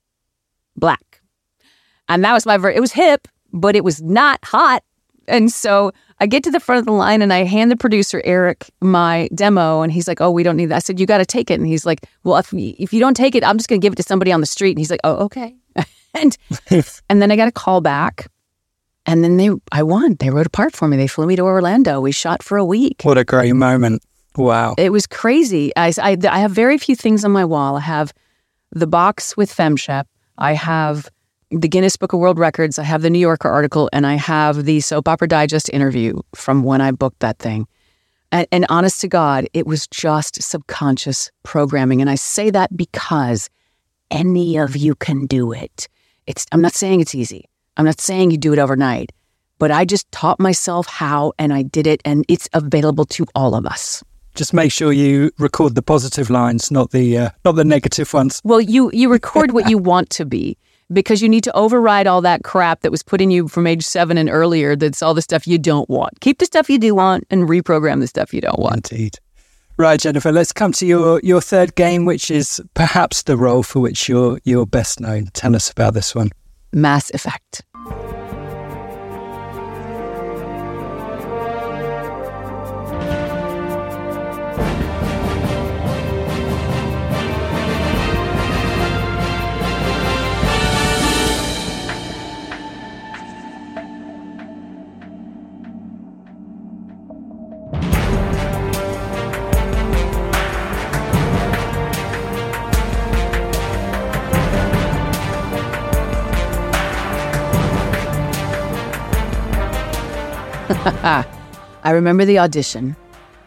[SPEAKER 5] black. And that was it was hip, but it was not hot. And so I get to the front of the line and I hand the producer, Eric, my demo, and he's like, oh, we don't need that. I said, you got to take it. And he's like, well, if you don't take it, I'm just going to give it to somebody on the street. And he's like, oh, okay. and then I got a call back. And then I won. They wrote a part for me. They flew me to Orlando. We shot for a week.
[SPEAKER 1] What a great moment. Wow.
[SPEAKER 5] It was crazy. I have very few things on my wall. I have the box with FemShep. I have the Guinness Book of World Records. I have the New Yorker article, and I have the Soap Opera Digest interview from when I booked that thing. And honest to God, it was just subconscious programming. And I say that because any of you can do it. I'm not saying it's easy. I'm not saying you do it overnight, but I just taught myself how, and I did it, and it's available to all of us.
[SPEAKER 1] Just make sure you record the positive lines, not the negative ones.
[SPEAKER 5] Well, you record what you want to be, because you need to override all that crap that was put in you from age 7 and earlier. That's all the stuff you don't want. Keep the stuff you do want and reprogram the stuff you don't want.
[SPEAKER 1] Indeed. Right, Jennifer, let's come to your third game, which is perhaps the role for which you're best known. Tell us about this one.
[SPEAKER 5] Mass Effect. I remember the audition.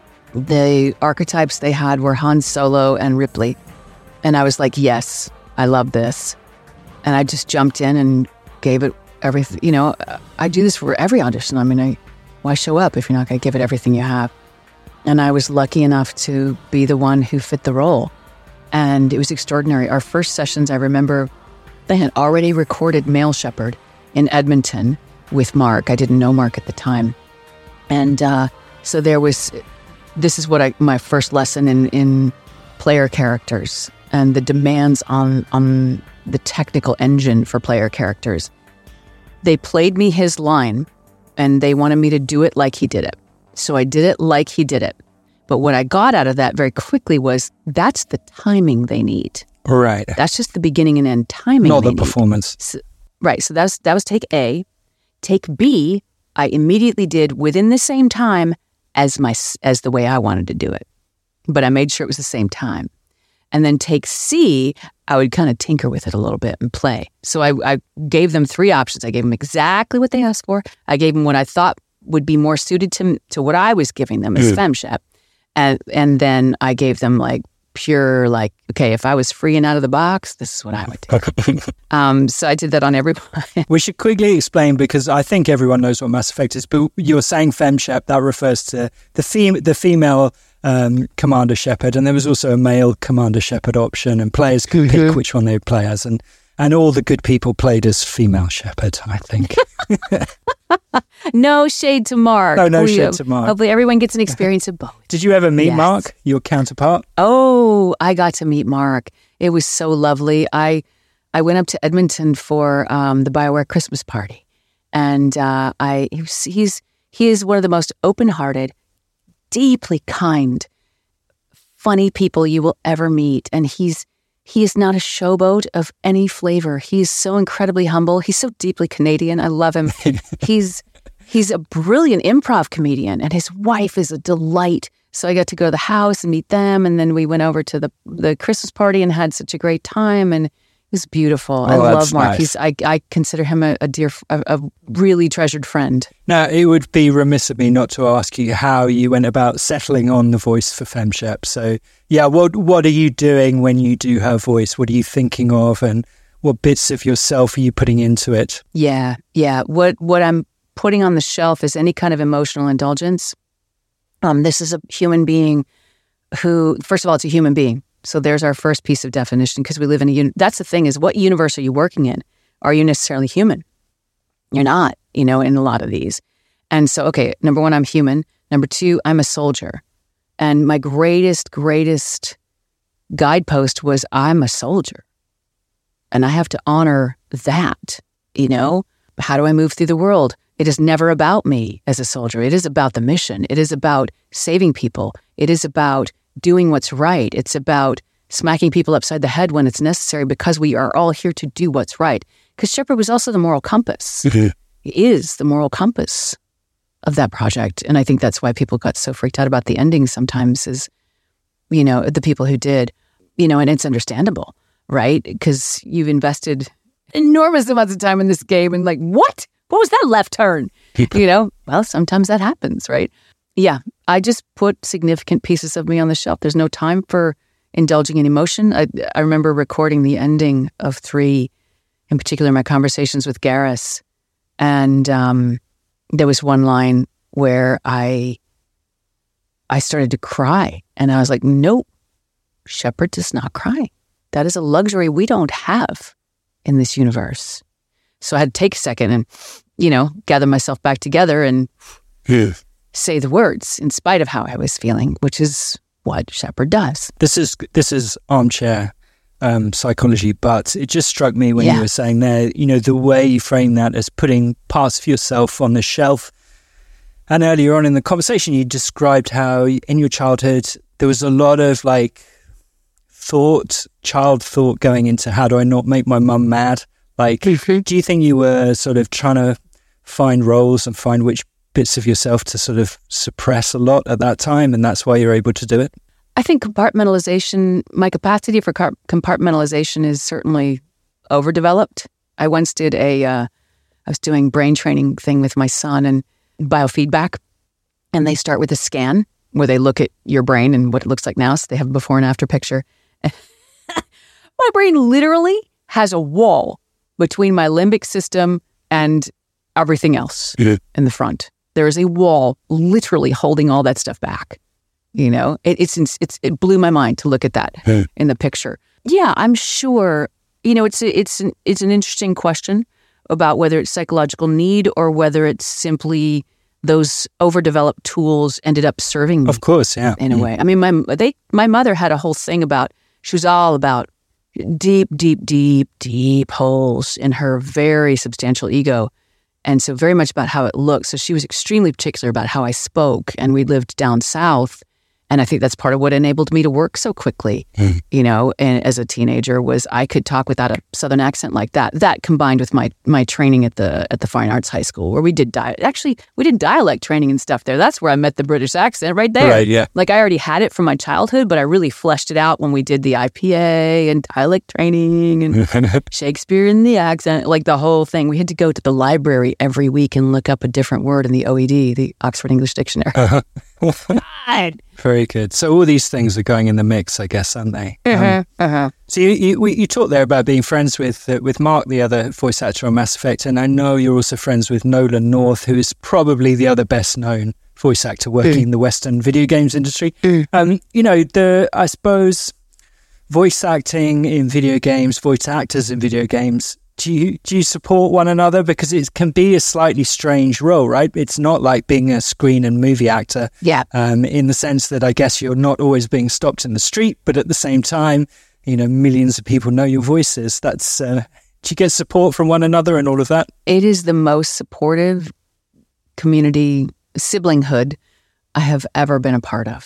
[SPEAKER 5] The archetypes they had were Han Solo and Ripley. And I was like, yes, I love this. And I just jumped in and gave it everything. You know, I do this for every audition. I mean, why show up if you're not going to give it everything you have? And I was lucky enough to be the one who fit the role. And it was extraordinary. Our first sessions, I remember they had already recorded Male Shepherd in Edmonton with Mark. I didn't know Mark at the time. And so this is what my first lesson in player characters and the demands on the technical engine for player characters. They played me his line and they wanted me to do it like he did it. So I did it like he did it. But what I got out of that very quickly was that's the timing they need.
[SPEAKER 1] Right.
[SPEAKER 5] That's just the beginning and end timing.
[SPEAKER 1] Not the performance.
[SPEAKER 5] So, right. So that was take A. Take B, I immediately did within the same time as the way I wanted to do it. But I made sure it was the same time. And then take C, I would kind of tinker with it a little bit and play. So I gave them 3 options. I gave them exactly what they asked for. I gave them what I thought would be more suited to what I was giving them as FemShep. And then I gave them like pure, like, okay, if I was free and out of the box, this is what I would do. So I did that on everybody.
[SPEAKER 1] We should quickly explain, because I think everyone knows what Mass Effect is, but you're saying FemShep, that refers to the female Commander Shepard, and there was also a male Commander Shepard option, and players could pick which one they would play as, and all the good people played as female Shepard, I think.
[SPEAKER 5] No shade to Mark.
[SPEAKER 1] No shade to Mark.
[SPEAKER 5] Hopefully everyone gets an experience of both.
[SPEAKER 1] Did you ever meet Mark, your counterpart?
[SPEAKER 5] Oh, I got to meet Mark. It was so lovely. I went up to Edmonton for the BioWare Christmas party, and he is one of the most open-hearted, deeply kind, funny people you will ever meet. And he is not a showboat of any flavor. He's so incredibly humble. He's so deeply Canadian. I love him. He's a brilliant improv comedian, and his wife is a delight. So I got to go to the house and meet them, and then we went over to the Christmas party and had such a great time, and it was beautiful. I love Mark.
[SPEAKER 1] Nice.
[SPEAKER 5] I consider him a really treasured friend.
[SPEAKER 1] Now, it would be remiss of me not to ask you how you went about settling on the voice for FemShep. So, yeah, what are you doing when you do her voice? What are you thinking of, and what bits of yourself are you putting into it?
[SPEAKER 5] Yeah. What I'm putting on the shelf is any kind of emotional indulgence. This is a human being who, first of all, it's a human being. So there's our first piece of definition, because we live in that's the thing, is what universe are you working in? Are you necessarily human? You're not, in a lot of these. And so, okay, number one, I'm human. Number two, I'm a soldier. And my greatest guidepost was I'm a soldier. And I have to honor that, How do I move through the world? It is never about me as a soldier. It is about the mission. It is about saving people. It is about doing what's right. It's about smacking people upside the head when it's necessary, because we are all here to do what's right. Because Shepard was also the moral compass. He is the moral compass of that project. And I think that's why people got so freaked out about the ending sometimes, is, the people who did, and it's understandable, right? Because you've invested enormous amounts of time in this game, and what? What was that left turn? Well, sometimes that happens, right? Yeah, I just put significant pieces of me on the shelf. There's no time for indulging in emotion. I remember recording the ending of 3, in particular my conversations with Garrus, and there was one line where I started to cry, and I was like, nope, Shepard does not cry. That is a luxury we don't have in this universe. So I had to take a second and, gather myself back together and say the words in spite of how I was feeling, which is what Shepard does.
[SPEAKER 1] This is armchair psychology, but it just struck me when you were saying there, the way you frame that as putting parts of yourself on the shelf. And earlier on in the conversation, you described how in your childhood, there was a lot of child thought going into, how do I not make my mum mad? Do you think you were sort of trying to find roles and find which bits of yourself to sort of suppress a lot at that time, and that's why you're able to do it?
[SPEAKER 5] I think compartmentalization, my capacity for compartmentalization is certainly overdeveloped. I once did I was doing brain training thing with my son and biofeedback, and they start with a scan where they look at your brain and what it looks like now, so they have a before and after picture. My brain literally has a wall between my limbic system and everything else in the front. There is a wall literally holding all that stuff back. It blew my mind to look at that in the picture. Yeah, I'm sure. It's an interesting question about whether it's psychological need or whether it's simply those overdeveloped tools ended up serving me.
[SPEAKER 1] Of course, yeah.
[SPEAKER 5] In a way. I mean, my mother had a whole thing about, she was all about deep holes in her very substantial ego. And so very much about how it looked. So she was extremely particular about how I spoke, and we lived down south. And I think that's part of what enabled me to work so quickly, and as a teenager, was I could talk without a Southern accent like that. That combined with my training at the Fine Arts High School, where we did dialect training and stuff there. That's where I met the British accent right there.
[SPEAKER 1] Right, yeah.
[SPEAKER 5] I already had it from my childhood, but I really fleshed it out when we did the IPA and dialect training and Shakespeare in the accent, the whole thing. We had to go to the library every week and look up a different word in the OED, the Oxford English Dictionary. God.
[SPEAKER 1] Very good. So all these things are going in the mix, I guess, aren't they? So you talked there about being friends with Mark, the other voice actor on Mass Effect, and I know you're also friends with Nolan North, who is probably the other best known voice actor working in the Western video games industry. I suppose voice acting in video games, voice actors in video games, do you support one another? Because it can be a slightly strange role, right? It's not like being a screen and movie actor.
[SPEAKER 5] Yeah.
[SPEAKER 1] In the sense that I guess you're not always being stopped in the street, but at the same time, millions of people know your voices. That's do you get support from one another and all of that?
[SPEAKER 5] It is the most supportive community siblinghood I have ever been a part of.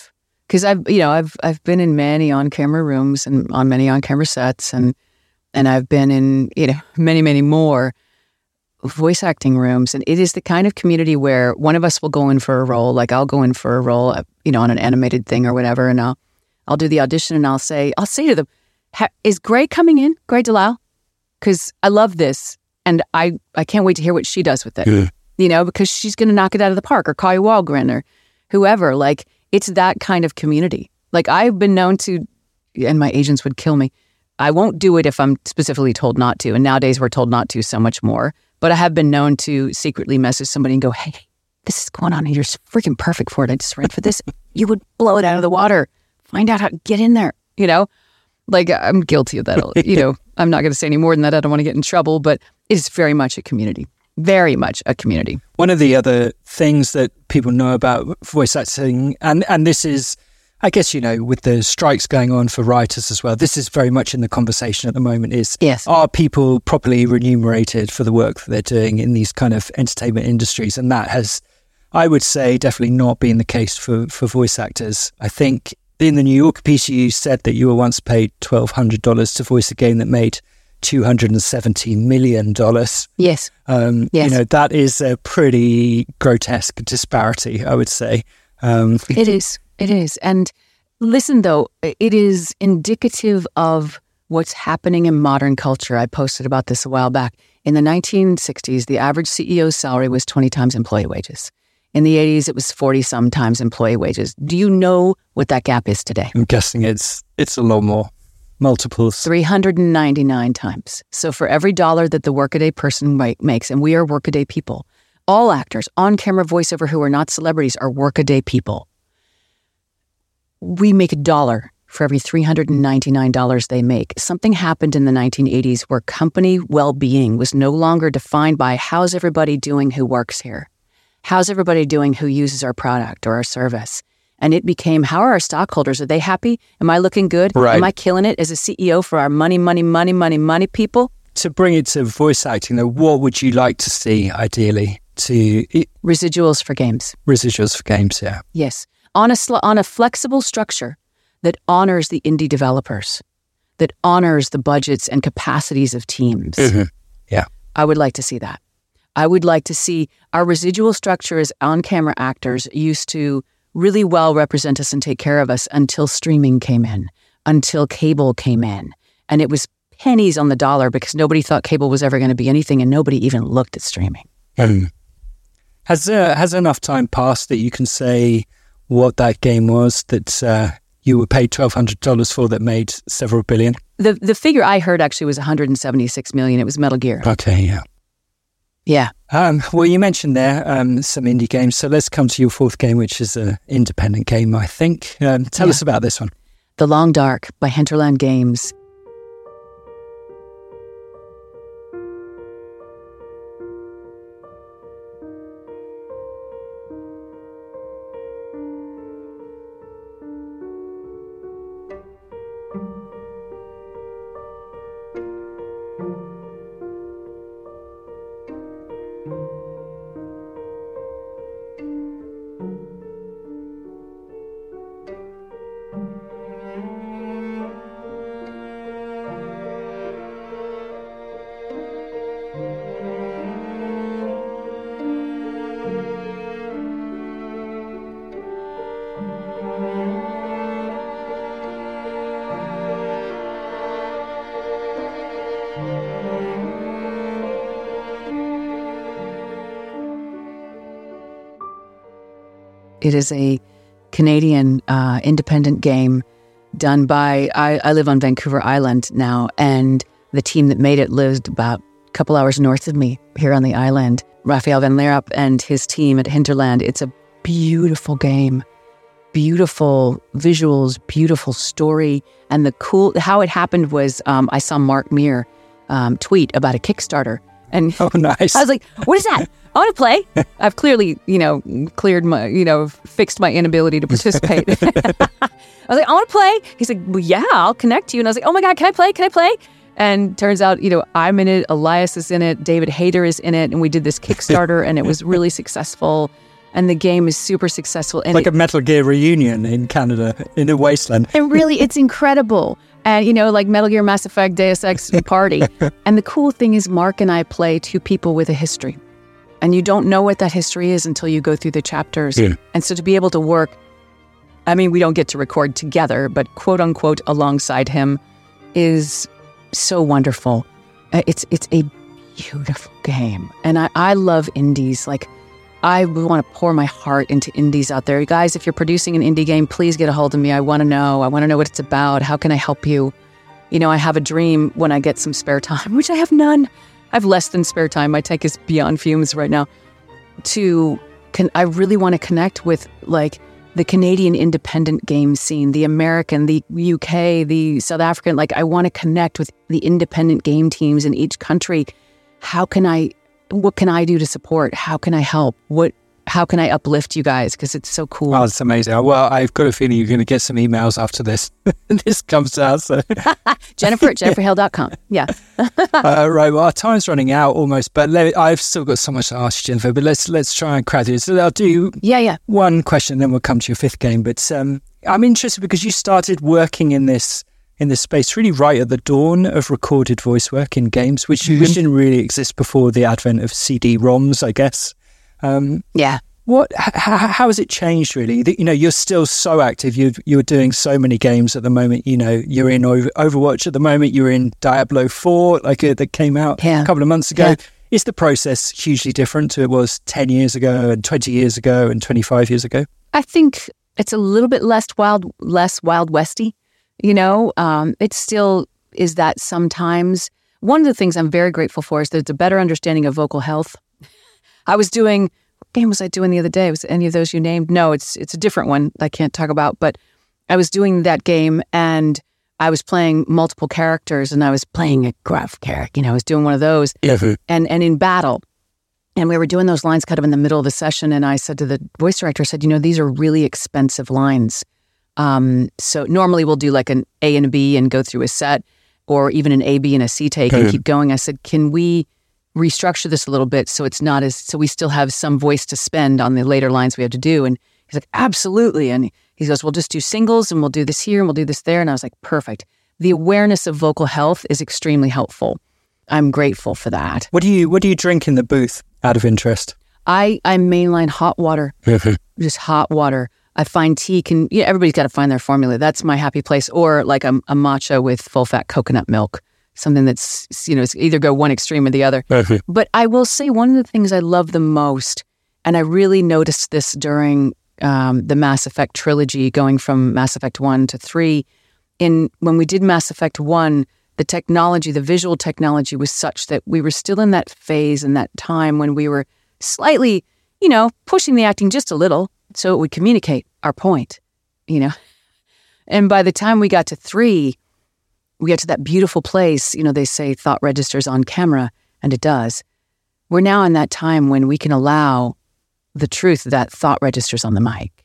[SPEAKER 5] Because I've been in many on-camera rooms and on many on-camera sets, and I've been in many, many more voice acting rooms, and it is the kind of community where one of us will go in for a role. Like I'll go in for a role, on an animated thing or whatever, and I'll do the audition, and I'll say to them, "Is Gray coming in? Gray Delisle? Because I love this, and I can't wait to hear what she does with it. Because she's going to knock it out of the park, or Kali Wahlgren, or whoever. Like it's that kind of community. Like I've been known to, and my agents would kill me. I won't do it if I'm specifically told not to, and nowadays we're told not to so much more. But I have been known to secretly message somebody and go, "Hey, this is going on and you're freaking perfect for it. I just ran for this." You would blow it out of the water. Find out how to get in there, Like I'm guilty of that. I'm not going to say any more than that. I don't want to get in trouble, but it's very much a community. Very much a community.
[SPEAKER 1] One of the other things that people know about voice acting, and this is, I guess, with the strikes going on for writers as well, this is very much in the conversation at the moment, is
[SPEAKER 5] yes.
[SPEAKER 1] Are people properly remunerated for the work that they're doing in these kind of entertainment industries? And that has, I would say, definitely not been the case for voice actors. I think in the New Yorker piece, you said that you were once paid $1,200 to voice a game that made $270 million.
[SPEAKER 5] Yes.
[SPEAKER 1] Yes. That is a pretty grotesque disparity, I would say.
[SPEAKER 5] It is. It is. And listen, though, it is indicative of what's happening in modern culture. I posted about this a while back. In the 1960s, the average CEO's salary was 20 times employee wages. In the 80s, it was 40-some times employee wages. Do you know what that gap is today?
[SPEAKER 1] I'm guessing it's a lot more. Multiples.
[SPEAKER 5] 399 times. So for every dollar that the workaday person makes, and we are workaday people, all actors, on-camera voiceover who are not celebrities are workaday people. We make $1 for every $399 they make. Something happened in the 1980s where company well-being was no longer defined by how's everybody doing who works here? How's everybody doing who uses our product or our service? And it became, how are our stockholders? Are they happy? Am I looking good?
[SPEAKER 1] Right.
[SPEAKER 5] Am I killing it as a CEO for our money people?
[SPEAKER 1] To bring it to voice acting, though, what would you like to see, ideally?
[SPEAKER 5] Residuals for games.
[SPEAKER 1] Residuals for games, yeah.
[SPEAKER 5] Yes. On a flexible structure that honors the indie developers, that honors the budgets and capacities of teams.
[SPEAKER 1] Mm-hmm. Yeah.
[SPEAKER 5] I would like to see that. I would like to see our residual structure as on-camera actors used to really well represent us and take care of us until streaming came in, until cable came in. And it was pennies on the dollar because nobody thought cable was ever going to be anything and nobody even looked at streaming.
[SPEAKER 1] Has enough time passed that you can say what that game was that you were paid $1,200 for that made several billion?
[SPEAKER 5] The figure I heard actually was $176 million. It was Metal Gear.
[SPEAKER 1] Okay, yeah.
[SPEAKER 5] Yeah.
[SPEAKER 1] Well, you mentioned there some indie games, so let's come to your fourth game, which is an independent game, I think. Tell us about this one.
[SPEAKER 5] The Long Dark by Hinterland Games. It is a Canadian independent game done by, I live on Vancouver Island now, and the team that made it lived about a couple hours north of me here on the island. Raphael Van Leerop and his team at Hinterland. It's a beautiful game. Beautiful visuals, beautiful story. And how it happened was I saw Mark Meir tweet about a Kickstarter. And
[SPEAKER 1] oh, nice.
[SPEAKER 5] I was like, what is that? I want to play. I've clearly, cleared my, fixed my inability to participate. I was like, I want to play. He's like, well, yeah, I'll connect you. And I was like, oh my God, can I play? Can I play? And turns out, I'm in it. Elias is in it. David Hayter is in it. And we did this Kickstarter and it was really successful. and the game is super successful. And
[SPEAKER 1] like a Metal Gear reunion in Canada, in a wasteland.
[SPEAKER 5] And really, it's incredible. And, you know, like Metal Gear, Mass Effect, Deus Ex party. And the cool thing is Mark and I play two people with a history. And you don't know what that history is until you go through the chapters. Yeah. And so to be able to work, I mean, we don't get to record together, but quote unquote alongside him is so wonderful. It's a beautiful game. And I love indies. Like, I want to pour my heart into indies out there. Guys, if you're producing an indie game, please get a hold of me. I want to know what it's about. How can I help you? You know, I have a dream when I get some spare time, which I have none. I have less than spare time. My tank is beyond fumes right now. I really want to connect with, like, the Canadian independent game scene, the American, the UK, the South African. Like, I want to connect with the independent game teams in each country. What can I do to support? How can I help? How can I uplift you guys? Because it's so cool.
[SPEAKER 1] Oh, it's amazing. Well, I've got a feeling you're going to get some emails after this. This comes out. So.
[SPEAKER 5] Jennifer at jenniferhale.com. Yeah.
[SPEAKER 1] Right. Well, our time's running out almost, but I've still got so much to ask you, Jennifer, but let's try and crack through. So I'll do one question, then we'll come to your fifth game. But I'm interested because you started working in this space really right at the dawn of recorded voice work in games, which didn't really exist before the advent of CD-ROMs, I guess.
[SPEAKER 5] Yeah.
[SPEAKER 1] How has it changed, really? You know, you're still so active. You're doing so many games at the moment. You know, you're in Overwatch at the moment. You're in Diablo 4, that came out a couple of months ago. Yeah. Is the process hugely different to it was 10 years ago and 20 years ago and 25 years ago?
[SPEAKER 5] I think it's a little bit less Wild Westy. You know, it still is that sometimes. One of the things I'm very grateful for is there's a better understanding of vocal health. What game was I doing the other day? Was it any of those you named? No, it's a different one I can't talk about. But I was doing that game and I was playing multiple characters and I was playing a gruff character. You know, I was doing one of those. Yeah. And in battle. And we were doing those lines kind of in the middle of the session. And I said to the voice director, I said, you know, these are really expensive lines. So normally we'll do like an A and a B and go through a set, or even an A, B, and a C take and keep going. I said, can we restructure this a little bit so we still have some voice to spend on the later lines we have to do? And he's like, absolutely. And he goes, we'll just do singles and we'll do this here and we'll do this there. And I was like, perfect. The awareness of vocal health is extremely helpful. I'm grateful for that.
[SPEAKER 1] What do you drink in the booth out of interest?
[SPEAKER 5] I mainline hot water, just hot water. I find tea everybody's got to find their formula. That's my happy place. Or like a matcha with full fat coconut milk, something that's, you know, it's either go one extreme or the other. But I will say one of the things I love the most, and I really noticed this during the Mass Effect trilogy, going from Mass Effect 1 to 3. When we did Mass Effect 1, the visual technology was such that we were still in that phase and that time when we were slightly, you know, pushing the acting just a little so it would communicate our point, you know. And by the time we got to 3, we got to that beautiful place, you know, they say thought registers on camera, and it does. We're now in that time when we can allow the truth that thought registers on the mic.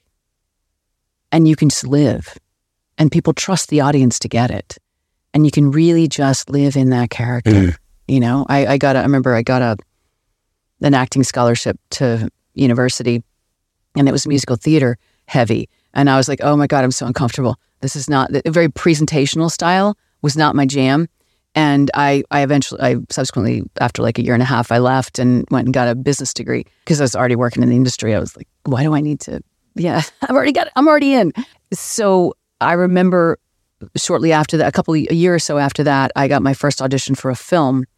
[SPEAKER 5] And you can just live. And people trust the audience to get it. And you can really just live in that character. You know, I remember I got an acting scholarship to university, and it was musical theater heavy. And I was like, oh my God, I'm so uncomfortable. This is not, a very presentational style was not my jam. And I subsequently, after like a year and a half, I left and went and got a business degree because I was already working in the industry. I was like, why do I need to? Yeah, I'm already in. So I remember shortly after that, a year or so after that, I got my first audition for a film,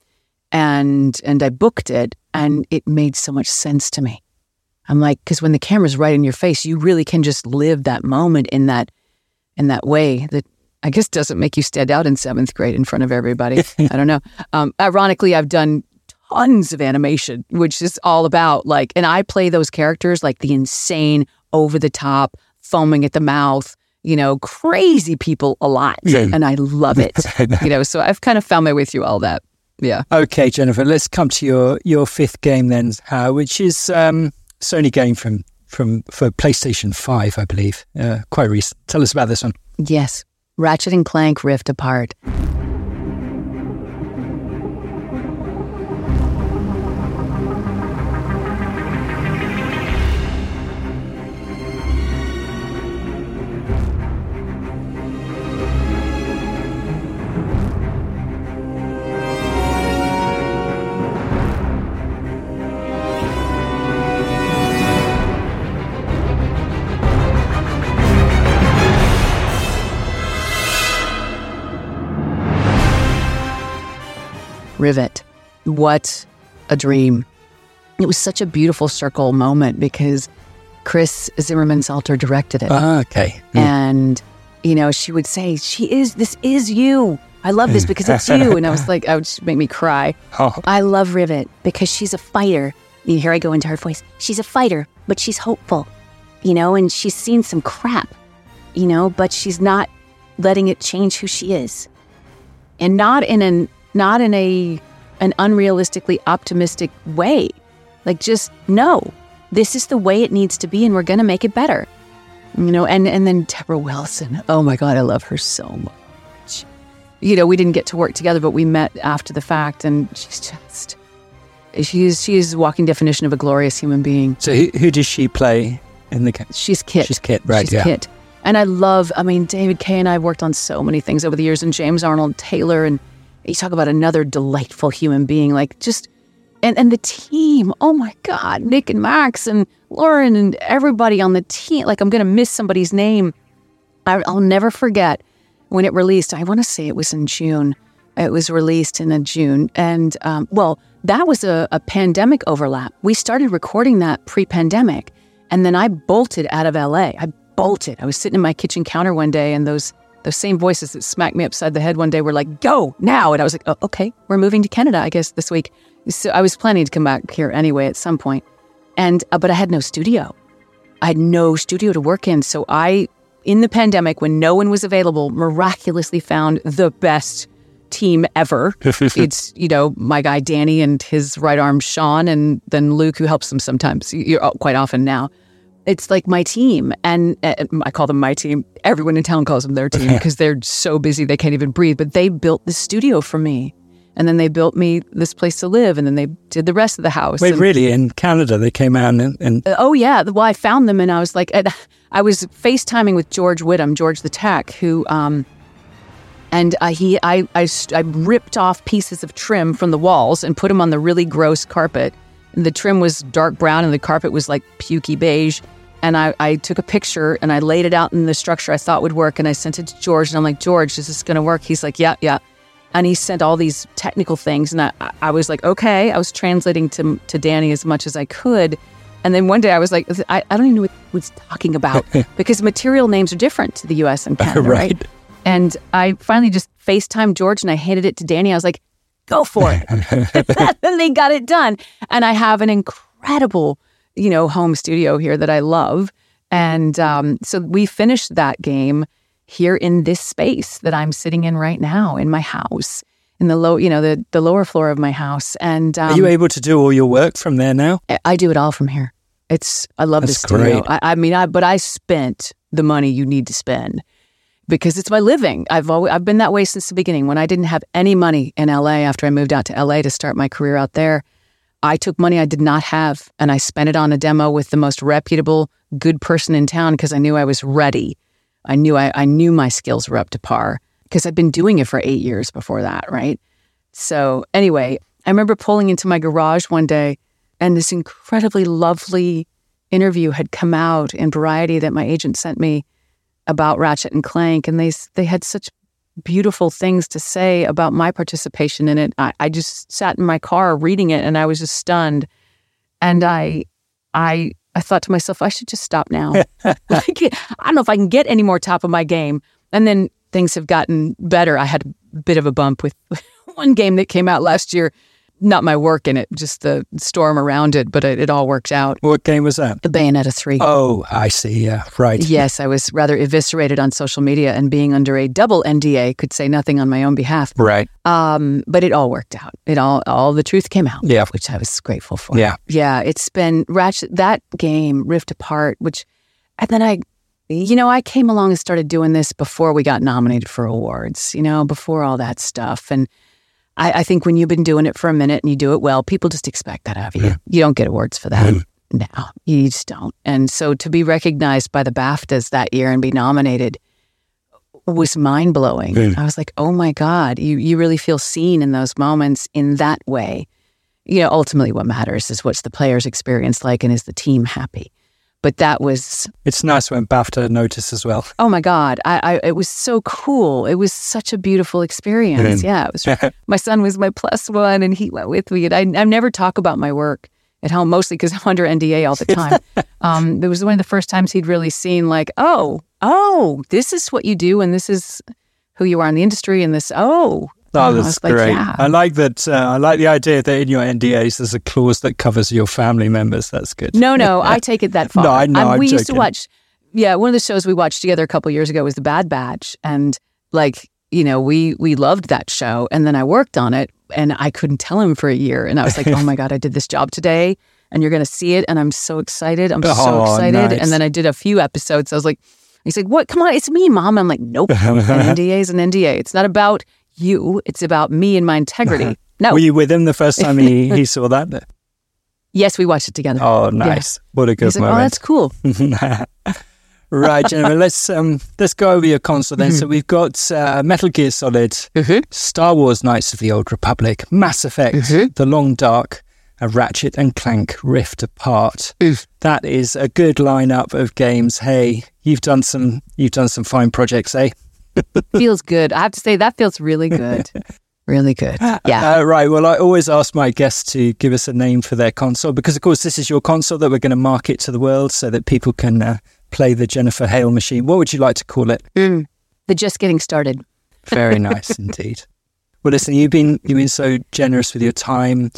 [SPEAKER 5] and I booked it, and it made so much sense to me. I'm like, because when the camera's right in your face, you really can just live that moment in that way that I guess doesn't make you stand out in 7th grade in front of everybody. I don't know. Ironically, I've done tons of animation, which is all about like, and I play those characters like the insane, over the top, foaming at the mouth, you know, crazy people a lot. And I love it. You know, so I've kind of found my way through all that. Yeah.
[SPEAKER 1] Okay, Jennifer, let's come to your fifth game then, which is Sony game for PlayStation 5, I believe. Quite recent. Tell us about this one.
[SPEAKER 5] Yes. Ratchet & Clank Rift Apart. Rivet. What a dream. It was such a beautiful circle moment because Chris Zimmerman-Salter directed it.
[SPEAKER 1] Okay.
[SPEAKER 5] And, you know, she would say, this is you. I love this because it's you. And I was like, it would make me cry.
[SPEAKER 1] Oh.
[SPEAKER 5] I love Rivet because she's a fighter. And here I go into her voice. She's a fighter, but she's hopeful, you know, and she's seen some crap, you know, but she's not letting it change who she is. And not in an unrealistically optimistic way. Like, just, no, this is the way it needs to be, and we're going to make it better. You know, and then Deborah Wilson. Oh, my God, I love her so much. You know, we didn't get to work together, but we met after the fact, and she's a walking definition of a glorious human being.
[SPEAKER 1] So who does she play in the game?
[SPEAKER 5] She's Kit.
[SPEAKER 1] She's Kit, right,
[SPEAKER 5] She's Kit. And David Kay and I have worked on so many things over the years, and James Arnold Taylor, and you talk about another delightful human being, like just, and the team, oh my God, Nick and Max and Lauren and everybody on the team. Like, I'm going to miss somebody's name. I'll never forget when it released. I want to say it was in June. It was released in June. And, that was a pandemic overlap. We started recording that pre-pandemic. And then I bolted out of LA. I was sitting in my kitchen counter one day, and those same voices that smacked me upside the head one day were like, go now. And I was like, oh, okay, we're moving to Canada, I guess, this week. So I was planning to come back here anyway at some point. And, but I had no studio. I had no studio to work in. So in the pandemic, when no one was available, miraculously found the best team ever. It's, you know, my guy Danny and his right arm Sean, and then Luke, who helps them sometimes, quite often now. It's like my team, and I call them my team. Everyone in town calls them their team because they're so busy they can't even breathe. But they built the studio for me, and then they built me this place to live, and then they did the rest of the house.
[SPEAKER 1] Wait, really? In Canada, they came out and
[SPEAKER 5] oh yeah. Well, I found them, and I was like, I was FaceTiming with George Whittam, George the Tech, who and I ripped off pieces of trim from the walls and put them on the really gross carpet. And the trim was dark brown, and the carpet was like pukey beige. And I took a picture and I laid it out in the structure I thought would work, and I sent it to George, and I'm like, George, is this going to work? He's like, yeah. And he sent all these technical things, and I was like, okay. I was translating to Danny as much as I could. And then one day I was like, I don't even know what he's talking about because material names are different to the US and Canada, right? And I finally just FaceTimed George and I handed it to Danny. I was like, go for it. And they got it done. And I have an incredible, you know, home studio here that I love. And so we finished that game here in this space that I'm sitting in right now in my house, in the the lower floor of my house. And
[SPEAKER 1] are you able to do all your work from there now?
[SPEAKER 5] I do it all from here. I love this studio.
[SPEAKER 1] Great.
[SPEAKER 5] But I spent the money you need to spend because it's my living. I've been that way since the beginning. When I didn't have any money in LA after I moved out to LA to start my career out there, I took money I did not have and I spent it on a demo with the most reputable, good person in town because I knew I was ready. I knew my skills were up to par because I'd been doing it for 8 years before that, right? So anyway, I remember pulling into my garage one day and this incredibly lovely interview had come out in Variety that my agent sent me about Ratchet and Clank, and they had such beautiful things to say about my participation in it. I just sat in my car reading it, and I was just stunned. And I thought to myself, I should just stop now. I don't know if I can get any more top of my game. And then things have gotten better. I had a bit of a bump with one game that came out last year. Not my work in it, just the storm around it, but it all worked out.
[SPEAKER 1] What game was that?
[SPEAKER 5] The Bayonetta 3.
[SPEAKER 1] Oh, I see. Yeah, right.
[SPEAKER 5] Yes, I was rather eviscerated on social media, and being under a double NDA, could say nothing on my own behalf.
[SPEAKER 1] Right.
[SPEAKER 5] But it all worked out. All the truth came out.
[SPEAKER 1] Yeah.
[SPEAKER 5] Which I was grateful for.
[SPEAKER 1] Yeah.
[SPEAKER 5] Yeah, it's been Ratchet, that game, Rift Apart, and then I came along and started doing this before we got nominated for awards, before all that stuff. And I think when you've been doing it for a minute and you do it well, people just expect that of you. Yeah. You don't get awards for that. No, you just don't. And so to be recognized by the BAFTAs that year and be nominated was mind-blowing. I was like, oh my God, you really feel seen in those moments in that way. Ultimately what matters is what's the player's experience like and is the team happy. But that was...
[SPEAKER 1] It's nice when BAFTA noticed as well.
[SPEAKER 5] Oh my God. It was so cool. It was such a beautiful experience. Yeah. It was, my son was my +1 and he went with me. And I never talk about my work at home, mostly because I'm under NDA all the time. It was one of the first times he'd really seen like, oh, this is what you do and this is who you are in the industry and this,
[SPEAKER 1] that's great.
[SPEAKER 5] Like, yeah.
[SPEAKER 1] I like that. I like the idea that in your NDAs there's a clause that covers your family members. That's good.
[SPEAKER 5] No, I take it that far.
[SPEAKER 1] No, I know.
[SPEAKER 5] We
[SPEAKER 1] I'm
[SPEAKER 5] used to
[SPEAKER 1] joking.
[SPEAKER 5] watch. Yeah, one of the shows we watched together a couple of years ago was The Bad Batch, and like we loved that show. And then I worked on it, and I couldn't tell him for a year, and I was like, oh my God, I did this job today, and you're going to see it, and I'm so excited. I'm so excited.
[SPEAKER 1] Nice.
[SPEAKER 5] And then I did a few episodes. I was like, he's like, what? Come on, it's me, Mom. I'm like, nope. An NDA is an NDA. It's not about you. It's about me and my integrity. No.
[SPEAKER 1] Were you with him the first time he saw that?
[SPEAKER 5] Yes, we watched it together.
[SPEAKER 1] Oh, nice.
[SPEAKER 5] Yeah.
[SPEAKER 1] What a good
[SPEAKER 5] He's like,
[SPEAKER 1] moment.
[SPEAKER 5] oh, that's cool.
[SPEAKER 1] Right, Jennifer, let's go over your console then. So we've got Metal Gear Solid, Star Wars Knights of the Old Republic, Mass Effect, The Long Dark, and Ratchet and Clank Rift Apart. That is a good lineup of games. Hey, you've done some fine projects, eh?
[SPEAKER 5] Feels good. I have to say that feels really good. Really good. Yeah.
[SPEAKER 1] Right. Well, I always ask my guests to give us a name for their console because, of course, this is your console that we're going to market to the world so that people can play the Jennifer Hale machine. What would you like to call it?
[SPEAKER 5] The Just Getting Started.
[SPEAKER 1] Very nice indeed. Well, listen, you've been so generous with your time.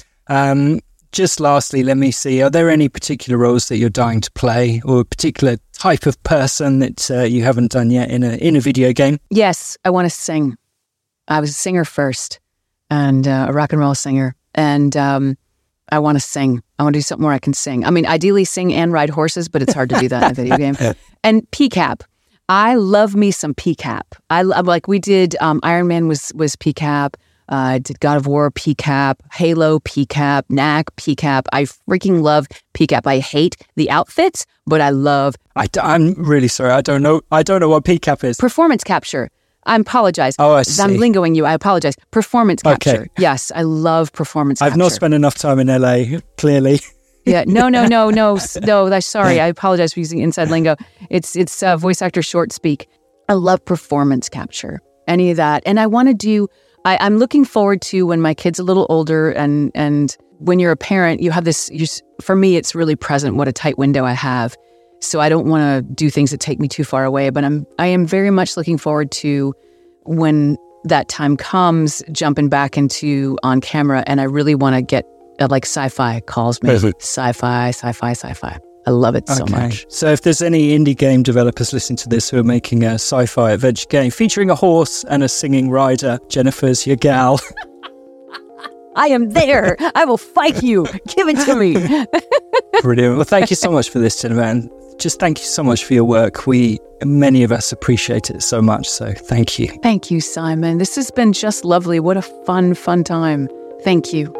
[SPEAKER 1] Just lastly, let me see, are there any particular roles that you're dying to play or a particular type of person that you haven't done yet in a video game?
[SPEAKER 5] Yes, I want to sing. I was a singer first and a rock and roll singer. And I want to sing. I want to do something where I can sing. I mean, ideally sing and ride horses, but it's hard to do that in a video game. And PCAP. I love me some PCAP. I'm like, we did Iron Man was PCAP. Did God of War PCAP, Halo PCAP, Knack PCAP. I freaking love PCAP. I hate the outfits, but I love.
[SPEAKER 1] I'm really sorry. I don't know what PCAP is.
[SPEAKER 5] Performance capture. I apologize.
[SPEAKER 1] Oh, I see.
[SPEAKER 5] I'm lingoing you. I apologize. Performance capture.
[SPEAKER 1] Okay.
[SPEAKER 5] Yes, I love performance capture.
[SPEAKER 1] I've not spent enough time in LA, clearly.
[SPEAKER 5] Yeah, no. Sorry, I apologize for using inside lingo. It's voice actor short speak. I love performance capture. Any of that, and I want to do. I'm looking forward to when my kid's a little older, and when you're a parent, you have this. For me, it's really present. What a tight window I have. So I don't want to do things that take me too far away. But I am very much looking forward to when that time comes, jumping back into on camera, and I really want to get. Like sci-fi calls me. Sci-fi. I love it so much.
[SPEAKER 1] So if there's any indie game developers listening to this who are making a sci-fi adventure game featuring a horse and a singing rider, Jennifer's your gal.
[SPEAKER 5] I am there. I will fight you. Give it to me.
[SPEAKER 1] Brilliant. Well, thank you so much for this, Jennifer. And just thank you so much for your work. Many of us appreciate it so much. So thank you.
[SPEAKER 5] Thank you, Simon. This has been just lovely. What a fun time. Thank you.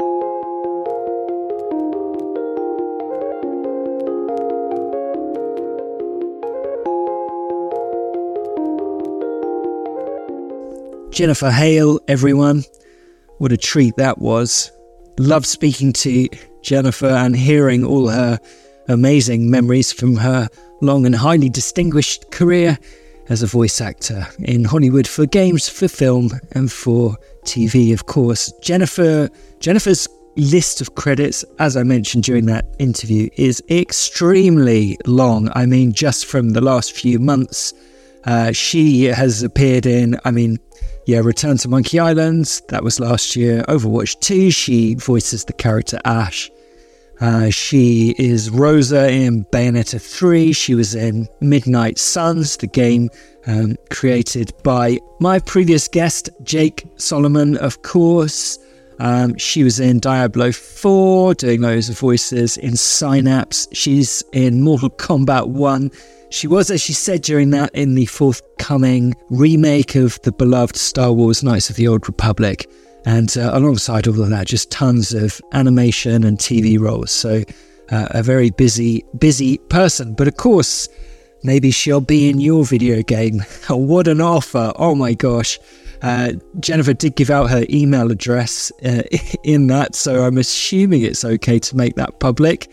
[SPEAKER 1] Jennifer Hale, everyone. What a treat that was. Loved speaking to Jennifer and hearing all her amazing memories from her long and highly distinguished career as a voice actor in Hollywood for games, for film, and for TV, of course. Jennifer's list of credits, as I mentioned during that interview, is extremely long. I mean, just from the last few months, she has appeared in, Return to Monkey Island, that was last year. Overwatch 2, she voices the character Ash. She is Rosa in Bayonetta 3. She was in Midnight Suns, the game created by my previous guest, Jake Solomon, of course. She was in Diablo 4, doing loads of voices in Synapse. She's in Mortal Kombat 1. She was, as she said during that, in the forthcoming remake of the beloved Star Wars Knights of the Old Republic. And alongside all of that, just tons of animation and TV roles. So a very busy person. But of course, maybe she'll be in your video game. What an offer. Oh my gosh. Jennifer did give out her email address in that, so I'm assuming it's okay to make that public.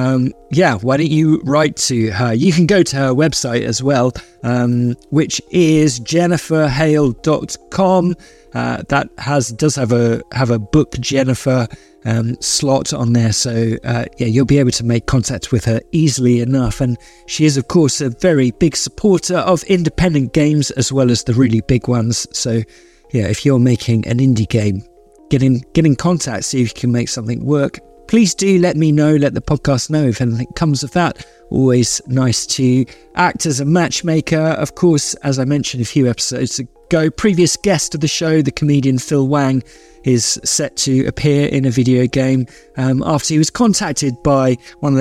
[SPEAKER 1] Why don't you write to her? You can go to her website as well, which is jenniferhale.com. That does have a book Jennifer slot on there, so you'll be able to make contact with her easily enough. And she is, of course, a very big supporter of independent games as well as the really big ones. So if you're making an indie game, get in contact, see if you can make something work. Please do let me know, let the podcast know if anything comes of that. Always nice to act as a matchmaker. Of course, as I mentioned a few episodes ago, previous guest of the show, the comedian Phil Wang, is set to appear in a video game after he was contacted by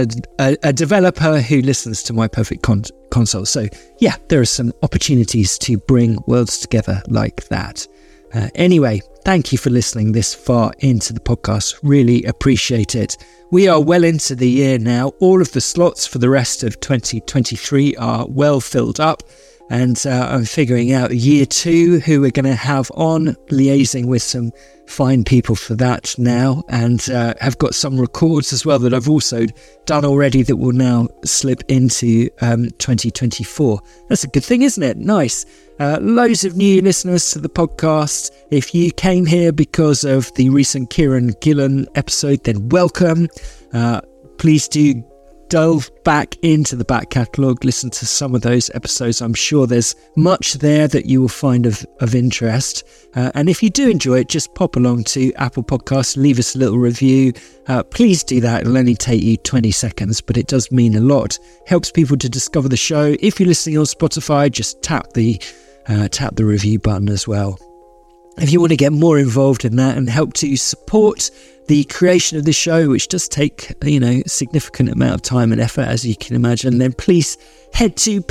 [SPEAKER 1] a developer who listens to My Perfect Console. So there are some opportunities to bring worlds together like that. Anyway, thank you for listening this far into the podcast. Really appreciate it. We are well into the year now. All of the slots for the rest of 2023 are well filled up. And I'm figuring out year 2 who we're going to have on, liaising with some fine people for that now. And have got some records as well that I've also done already that will now slip into 2024. That's a good thing, isn't it? Nice. Loads of new listeners to the podcast. If you came here because of the recent Kieran Gillen episode, then welcome. Please do delve back into the back catalogue, listen to some of those episodes. I'm sure there's much there that you will find of interest. And if you do enjoy it, just pop along to Apple Podcasts, leave us a little review. Please do that. It'll only take you 20 seconds, but it does mean a lot. Helps people to discover the show. If you're listening on Spotify, just tap the review button as well. If you want to get more involved in that and help to support the creation of the show, which does take, a significant amount of time and effort, as you can imagine, then please head to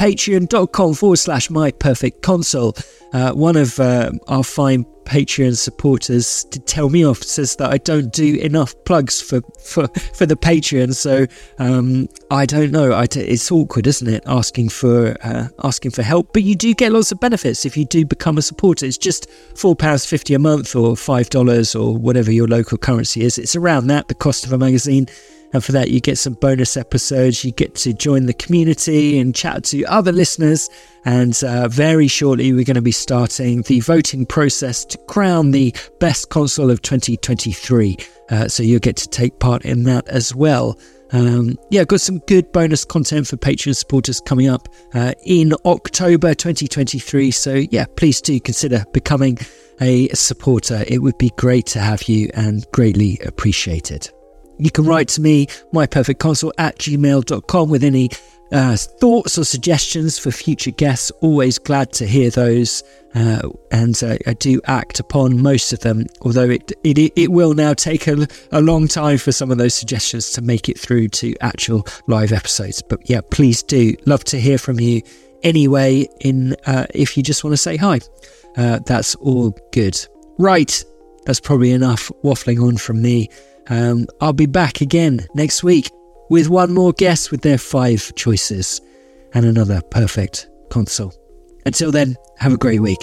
[SPEAKER 1] patreon.com/myperfectconsole. One of our fine Patreon supporters did tell me off, says that I don't do enough plugs for the Patreon. So I don't know. It's awkward, isn't it, asking for help? But you do get lots of benefits if you do become a supporter. It's just £4.50 a month or $5 or whatever your local currency is. It's around that, the cost of a magazine. And for that, you get some bonus episodes. You get to join the community and chat to other listeners. And very shortly, we're going to be starting the voting process to crown the best console of 2023. So you'll get to take part in that as well. Got some good bonus content for Patreon supporters coming up in October 2023. So please do consider becoming a supporter. It would be great to have you and greatly appreciated. You can write to me, myperfectconsole@gmail.com, with any thoughts or suggestions for future guests. Always glad to hear those. And I do act upon most of them, although it will now take a long time for some of those suggestions to make it through to actual live episodes. But please do. Love to hear from you anyway, if you just want to say hi. That's all good. Right, that's probably enough waffling on from me. I'll be back again next week with one more guest with their 5 choices and another perfect console. Until then, have a great week.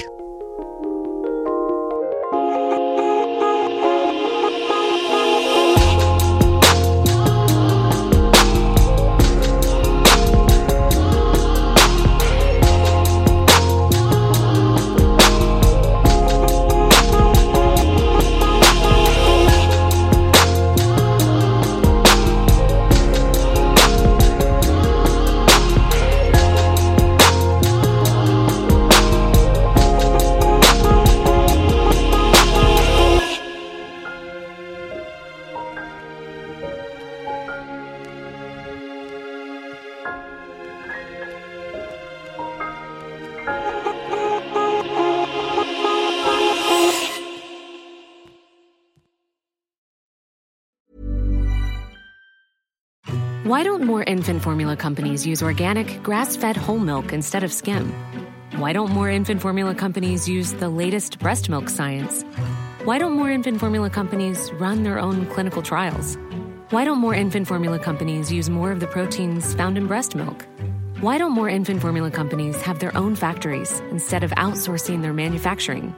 [SPEAKER 8] Why don't more infant formula companies use organic, grass-fed whole milk instead of skim? Why don't more infant formula companies use the latest breast milk science? Why don't more infant formula companies run their own clinical trials? Why don't more infant formula companies use more of the proteins found in breast milk? Why don't more infant formula companies have their own factories instead of outsourcing their manufacturing?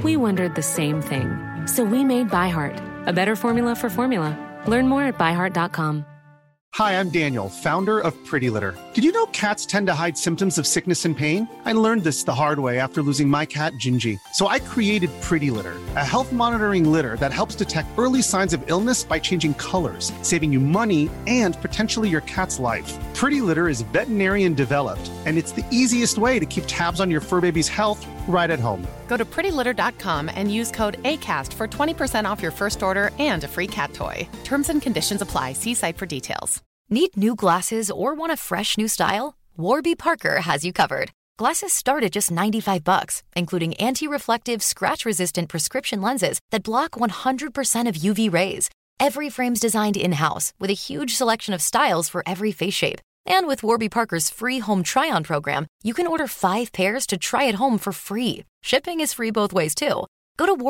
[SPEAKER 8] We wondered the same thing. So we made ByHeart, a better formula for formula. Learn more at byheart.com.
[SPEAKER 10] Hi, I'm Daniel, founder of Pretty Litter. Did you know cats tend to hide symptoms of sickness and pain? I learned this the hard way after losing my cat, Gingy. So I created Pretty Litter, a health monitoring litter that helps detect early signs of illness by changing colors, saving you money and potentially your cat's life. Pretty Litter is veterinarian developed, and it's the easiest way to keep tabs on your fur baby's health right at home.
[SPEAKER 11] Go to prettylitter.com and use code ACAST for 20% off your first order and a free cat toy. Terms and conditions apply. See site for details.
[SPEAKER 12] Need new glasses or want a fresh new style? Warby Parker has you covered. Glasses start at just $95, including anti-reflective, scratch-resistant prescription lenses that block 100% of UV rays. Every frame's designed in-house with a huge selection of styles for every face shape. And with Warby Parker's free home try-on program, you can order 5 pairs to try at home for free. Shipping is free both ways, too. Go to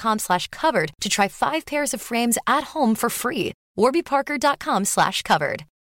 [SPEAKER 12] warbyparker.com/covered to try 5 pairs of frames at home for free. warbyparker.com/covered.